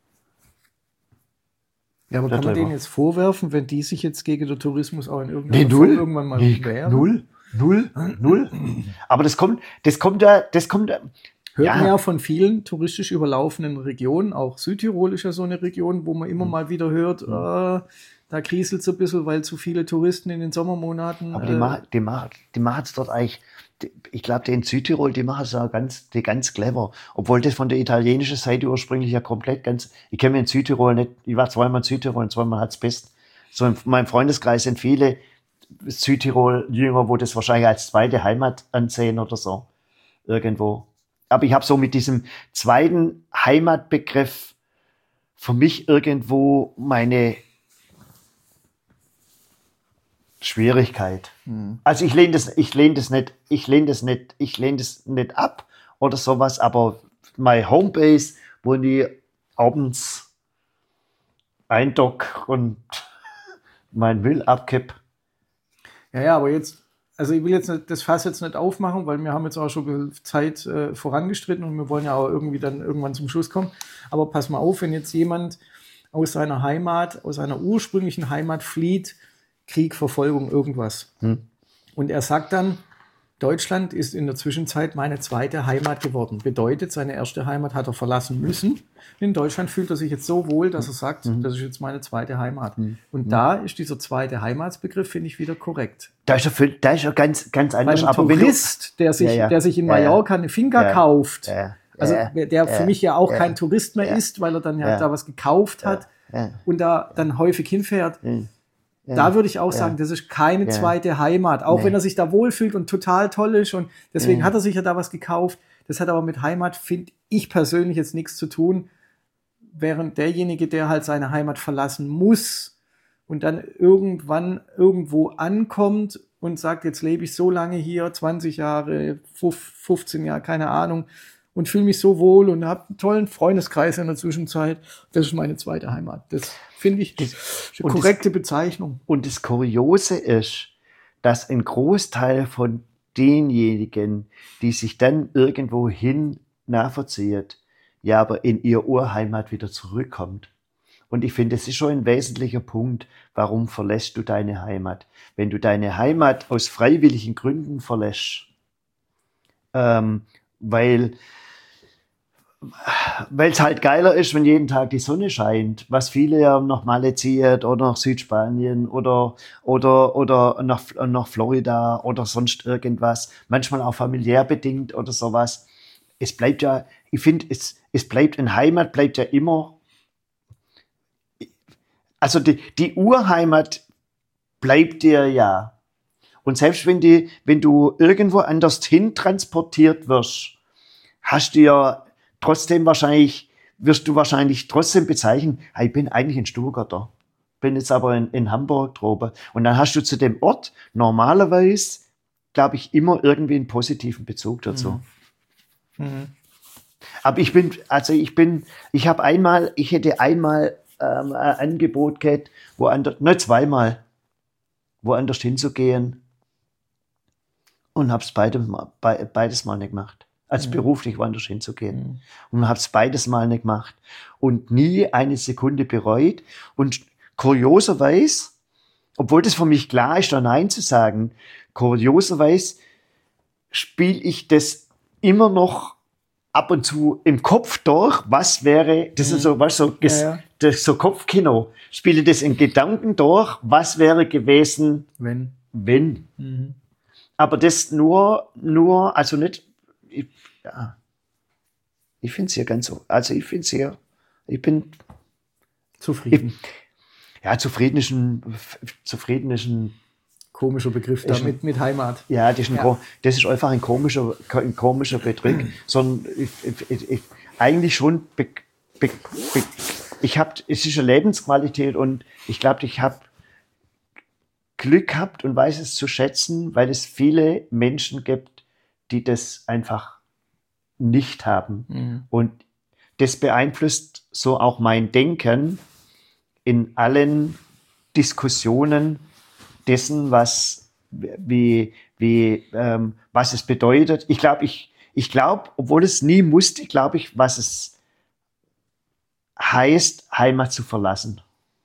Ja, aber kann man denen jetzt vorwerfen, wenn die sich jetzt gegen den Tourismus auch in irgendeiner Form irgendwann mal wehren? Null. Aber das kommt ja. Hört man ja von vielen touristisch überlaufenden Regionen, auch Südtirol ist ja so eine Region, wo man immer mal wieder hört, da kriselt es ein bisschen, weil zu viele Touristen in den Sommermonaten. Aber die machen es dort eigentlich, ich glaube, die in Südtirol, die machen es ja ganz clever. Obwohl das von der italienischen Seite ursprünglich ja komplett ich kenne mich in Südtirol nicht, ich war zweimal in Südtirol und zweimal hat's best. So in meinem Freundeskreis sind viele Südtirol-Jünger, wo das wahrscheinlich als zweite Heimat ansehen oder so. Irgendwo. Aber ich habe so mit diesem zweiten Heimatbegriff für mich irgendwo meine Schwierigkeit. Also ich lehne das nicht ab oder sowas, aber meine Homebase, wo ich abends eindock und mein Müll abkipp. Ja, aber jetzt, also ich will jetzt das Fass jetzt nicht aufmachen, weil wir haben jetzt auch schon ein bisschen Zeit vorangestritten und wir wollen ja auch irgendwie dann irgendwann zum Schluss kommen. Aber pass mal auf, wenn jetzt jemand aus seiner Heimat, aus seiner ursprünglichen Heimat flieht, Krieg, Verfolgung, irgendwas. Und er sagt dann, Deutschland ist in der Zwischenzeit meine zweite Heimat geworden. Bedeutet, seine erste Heimat hat er verlassen müssen. In Deutschland fühlt er sich jetzt so wohl, dass er sagt, das ist jetzt meine zweite Heimat. Und da ist dieser zweite Heimatsbegriff, finde ich, wieder korrekt. Da ist ja ganz anders. Weil ein Tourist, der sich in Mallorca eine Finca kauft, der für mich ja auch kein Tourist mehr ist, weil er dann da was gekauft hat und da dann häufig hinfährt. Da würde ich auch sagen, das ist keine zweite Heimat. Auch wenn er sich da wohlfühlt und total toll ist und deswegen hat er sich ja da was gekauft. Das hat aber mit Heimat, finde ich persönlich, jetzt nichts zu tun. Während derjenige, der halt seine Heimat verlassen muss und dann irgendwann irgendwo ankommt und sagt, jetzt lebe ich so lange hier, 20 Jahre, 15 Jahre, keine Ahnung, und fühle mich so wohl und habe einen tollen Freundeskreis in der Zwischenzeit. Das ist meine zweite Heimat. Das finde ich eine korrekte Bezeichnung. Und das Kuriose ist, dass ein Großteil von denjenigen, die sich dann irgendwo hin nachvollzieht, ja aber in ihr Urheimat wieder zurückkommt. Und ich finde, das ist schon ein wesentlicher Punkt, warum verlässt du deine Heimat? Wenn du deine Heimat aus freiwilligen Gründen verlässt, weil es halt geiler ist, wenn jeden Tag die Sonne scheint, was viele ja nach Malle ziehen oder nach Südspanien oder nach Florida oder sonst irgendwas, manchmal auch familiär bedingt oder sowas. Es bleibt ja, ich finde, es bleibt in Heimat, bleibt ja immer, also die Urheimat bleibt dir ja. Und selbst wenn du irgendwo anders hin transportiert wirst, wirst du wahrscheinlich trotzdem bezeichnen, ich bin eigentlich in Stuttgarter, bin jetzt aber in Hamburg droben. Und dann hast du zu dem Ort normalerweise, glaube ich, immer irgendwie einen positiven Bezug dazu. Aber ich hätte einmal ein Angebot gehabt, zweimal, woanders hinzugehen und hab's beides mal nicht gemacht. als beruflich woanders hinzugehen. Und habe es beides mal nicht gemacht und nie eine Sekunde bereut. Und kurioserweise, obwohl das für mich klar ist, da Nein zu sagen, kurioserweise spiele ich das immer noch ab und zu im Kopf durch, was wäre, das ist so, was so, das ist so Kopfkino, spiele das in Gedanken durch, was wäre gewesen, wenn. Aber das nur, also nicht, ich finde es hier ganz so, also ich bin zufrieden. Zufrieden ist ein komischer Begriff da mit Heimat. Ja, das ist einfach ein komischer Begriff. Sondern eigentlich schon, es ist eine Lebensqualität und ich glaube, ich habe Glück gehabt und weiß es zu schätzen, weil es viele Menschen gibt, die das einfach nicht haben. Und das beeinflusst so auch mein Denken in allen Diskussionen dessen, was es bedeutet. Ich glaube, obwohl es nie musste, glaube ich, was es heißt, Heimat zu verlassen.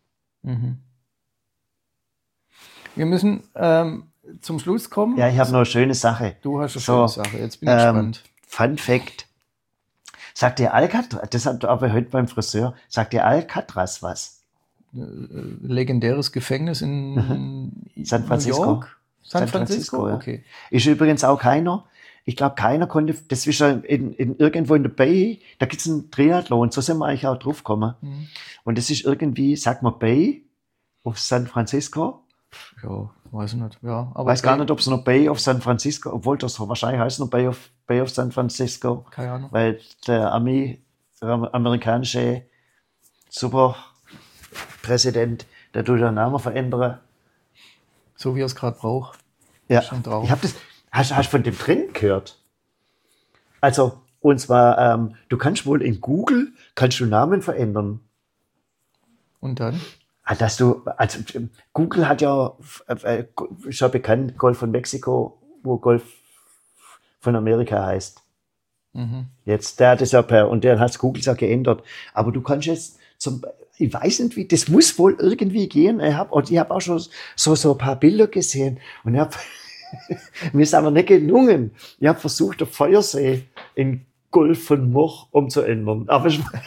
Wir müssen zum Schluss kommen. Ja, ich habe noch eine schöne Sache. Du hast eine schöne Sache. Jetzt bin ich gespannt. Fun Fact. Sagt dir Alcatraz, das hat aber heute beim Friseur, sagt dir Alcatraz was? Legendäres Gefängnis in San Francisco. New York? San Francisco, ja. Okay. Ist übrigens auch keiner. Ich glaube, keiner konnte, das ist ja irgendwo in der Bay, da gibt es einen Triathlon, so sind wir eigentlich auch drauf gekommen. Und das ist irgendwie, sagt man Bay auf San Francisco? Ja, weiß ich nicht. Ja, aber weiß gar nicht, ob es noch Bay of San Francisco, obwohl das wahrscheinlich heißt noch Bay of San Francisco. Keine Ahnung. Weil der amerikanische Superpräsident, der tut den Namen verändern. So wie er es gerade braucht. Ja, ich habe das. Hast du von dem Trend gehört? Also, und zwar, du kannst wohl in Google, kannst du Namen verändern. Und dann? Also Google hat ja, ist ja bekannt, Golf von Mexiko, wo Golf von Amerika heißt. Jetzt, der hat es ja und der hat Google ja geändert. Aber du kannst jetzt ich weiß nicht wie, das muss wohl irgendwie gehen. Ich habe auch schon so ein paar Bilder gesehen und mir ist aber nicht gelungen. Ich habe versucht, der Feuersee in Golf von Moch umzuändern. Aber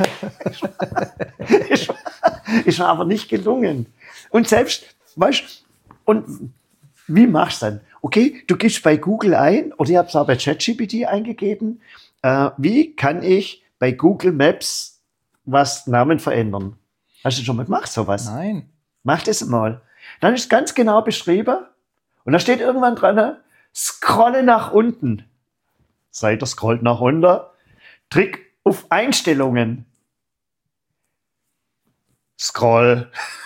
ist mir aber nicht gelungen. Und selbst, weißt und wie machst du dann? Okay, du gibst bei Google ein, oder ich habe es auch bei ChatGPT eingegeben, wie kann ich bei Google Maps Namen verändern? Hast du schon mal gemacht, sowas? Nein. Mach das mal. Dann ist ganz genau beschrieben und da steht irgendwann dran, scrolle nach unten. Seid ihr scrollt nach unten. Trick auf Einstellungen. Scroll.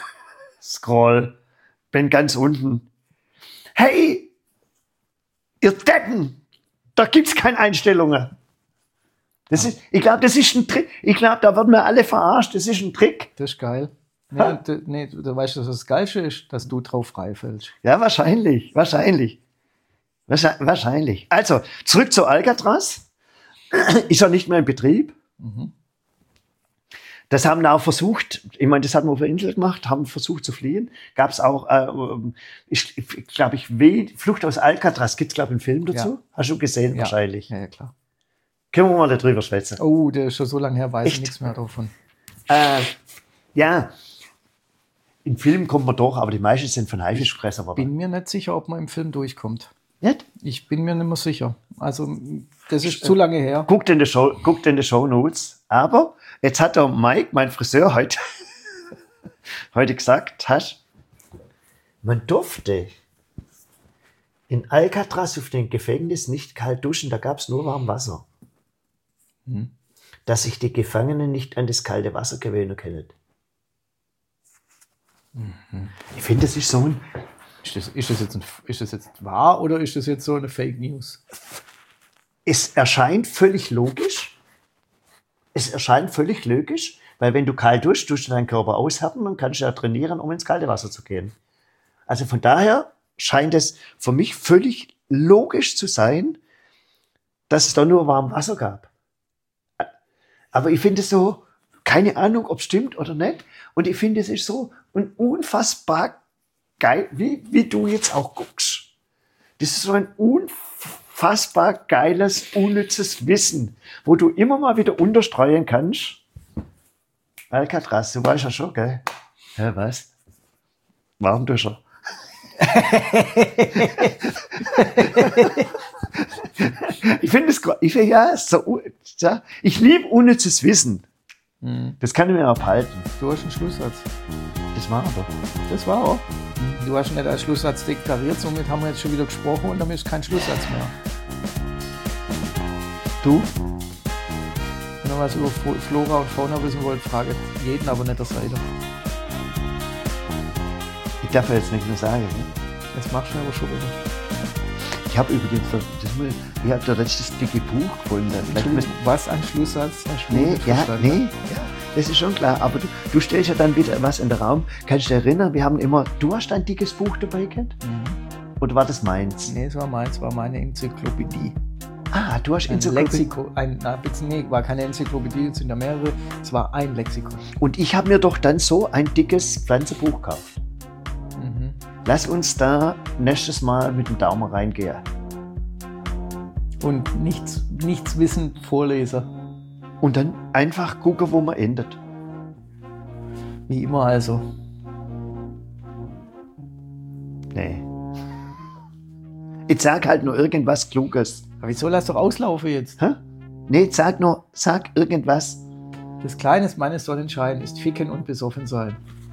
Bin ganz unten. Hey, ihr Deppen, da gibt's keine Einstellungen. Ich glaube, das ist ein Trick. Ich glaube, da werden wir alle verarscht. Das ist ein Trick. Das ist geil. Nee, du weißt, dass das Geilste ist, dass du drauf freifällst. Ja, wahrscheinlich. Also, zurück zu Alcatraz. Ist ja nicht mehr in Betrieb. Das haben wir auch versucht, ich meine, das hatten wir auf der Insel gemacht, haben versucht zu fliehen. Gab es auch, Flucht aus Alcatraz, gibt es, glaube ich, einen Film dazu? Ja. Hast du gesehen, wahrscheinlich? Ja, klar. Können wir mal darüber schwätzen? Oh, der ist schon so lange her, weiß ich nichts mehr davon. Ja, im Film kommt man doch, aber die meisten sind von Haifischfresser. Ich bin mir nicht sicher, ob man im Film durchkommt. Nicht? Ich bin mir nicht mehr sicher. Also, das ist zu lange her. Guckt in die Shownotes. Aber jetzt hat der Mike, mein Friseur, heute gesagt, man durfte in Alcatraz auf dem Gefängnis nicht kalt duschen, da gab es nur warm Wasser. Dass sich die Gefangenen nicht an das kalte Wasser gewöhnen können. Ich finde, das ist so ein... Ist das jetzt wahr oder ist das jetzt so eine Fake News? Es erscheint völlig logisch, weil wenn du kalt duschst, tust du deinen Körper aushärten und kannst ja trainieren, um ins kalte Wasser zu gehen. Also von daher scheint es für mich völlig logisch zu sein, dass es da nur warm Wasser gab. Aber ich finde es so, keine Ahnung, ob es stimmt oder nicht. Und ich finde, es ist so ein unfassbar geil, wie du jetzt auch guckst. Das ist so ein unfassbar geiles, unnützes Wissen, wo du immer mal wieder unterstreuen kannst. Alcatraz, du weißt ja schon, gell? Ja, was? Warmduscher. Ich finde es, ich liebe unnützes Wissen. Das kann ich mir aufhalten. Du hast einen Schlusssatz. Das war aber. Das war auch. Du hast nicht als Schlusssatz deklariert, somit haben wir jetzt schon wieder gesprochen und dann ist kein Schlusssatz mehr. Du? Wenn ihr was über Flora und Fauna wissen wollt, frage jeden, aber nicht der Seite. Ich darf ja jetzt nicht mehr sagen. Ne? Das machst du aber schon wieder. Ich habe übrigens ich habe da letztes dicke Buch gefunden. Was ein Schlusssatz? Nee, das ist schon klar. Aber du stellst ja dann wieder was in den Raum. Kannst du dich erinnern, du hast ein dickes Buch dabei gehabt? Oder war das meins? Nee, es war meins, war meine Enzyklopädie. Ah, du hast ein Lexikon. War keine Enzyklopädie, es sind ja mehrere. Es war ein Lexikon. Und ich habe mir doch dann so ein dickes Pflanzenbuch gekauft. Lass uns da nächstes Mal mit dem Daumen reingehen. Und nichts wissend vorlesen. Und dann einfach gucken, wo man endet. Wie immer also. Nee. Jetzt sag halt nur irgendwas Kluges. Aber wieso lass doch auslaufen jetzt? Hä? Nee, sag irgendwas. Das Kleine meines Sonnenschein ist Ficken und besoffen sein.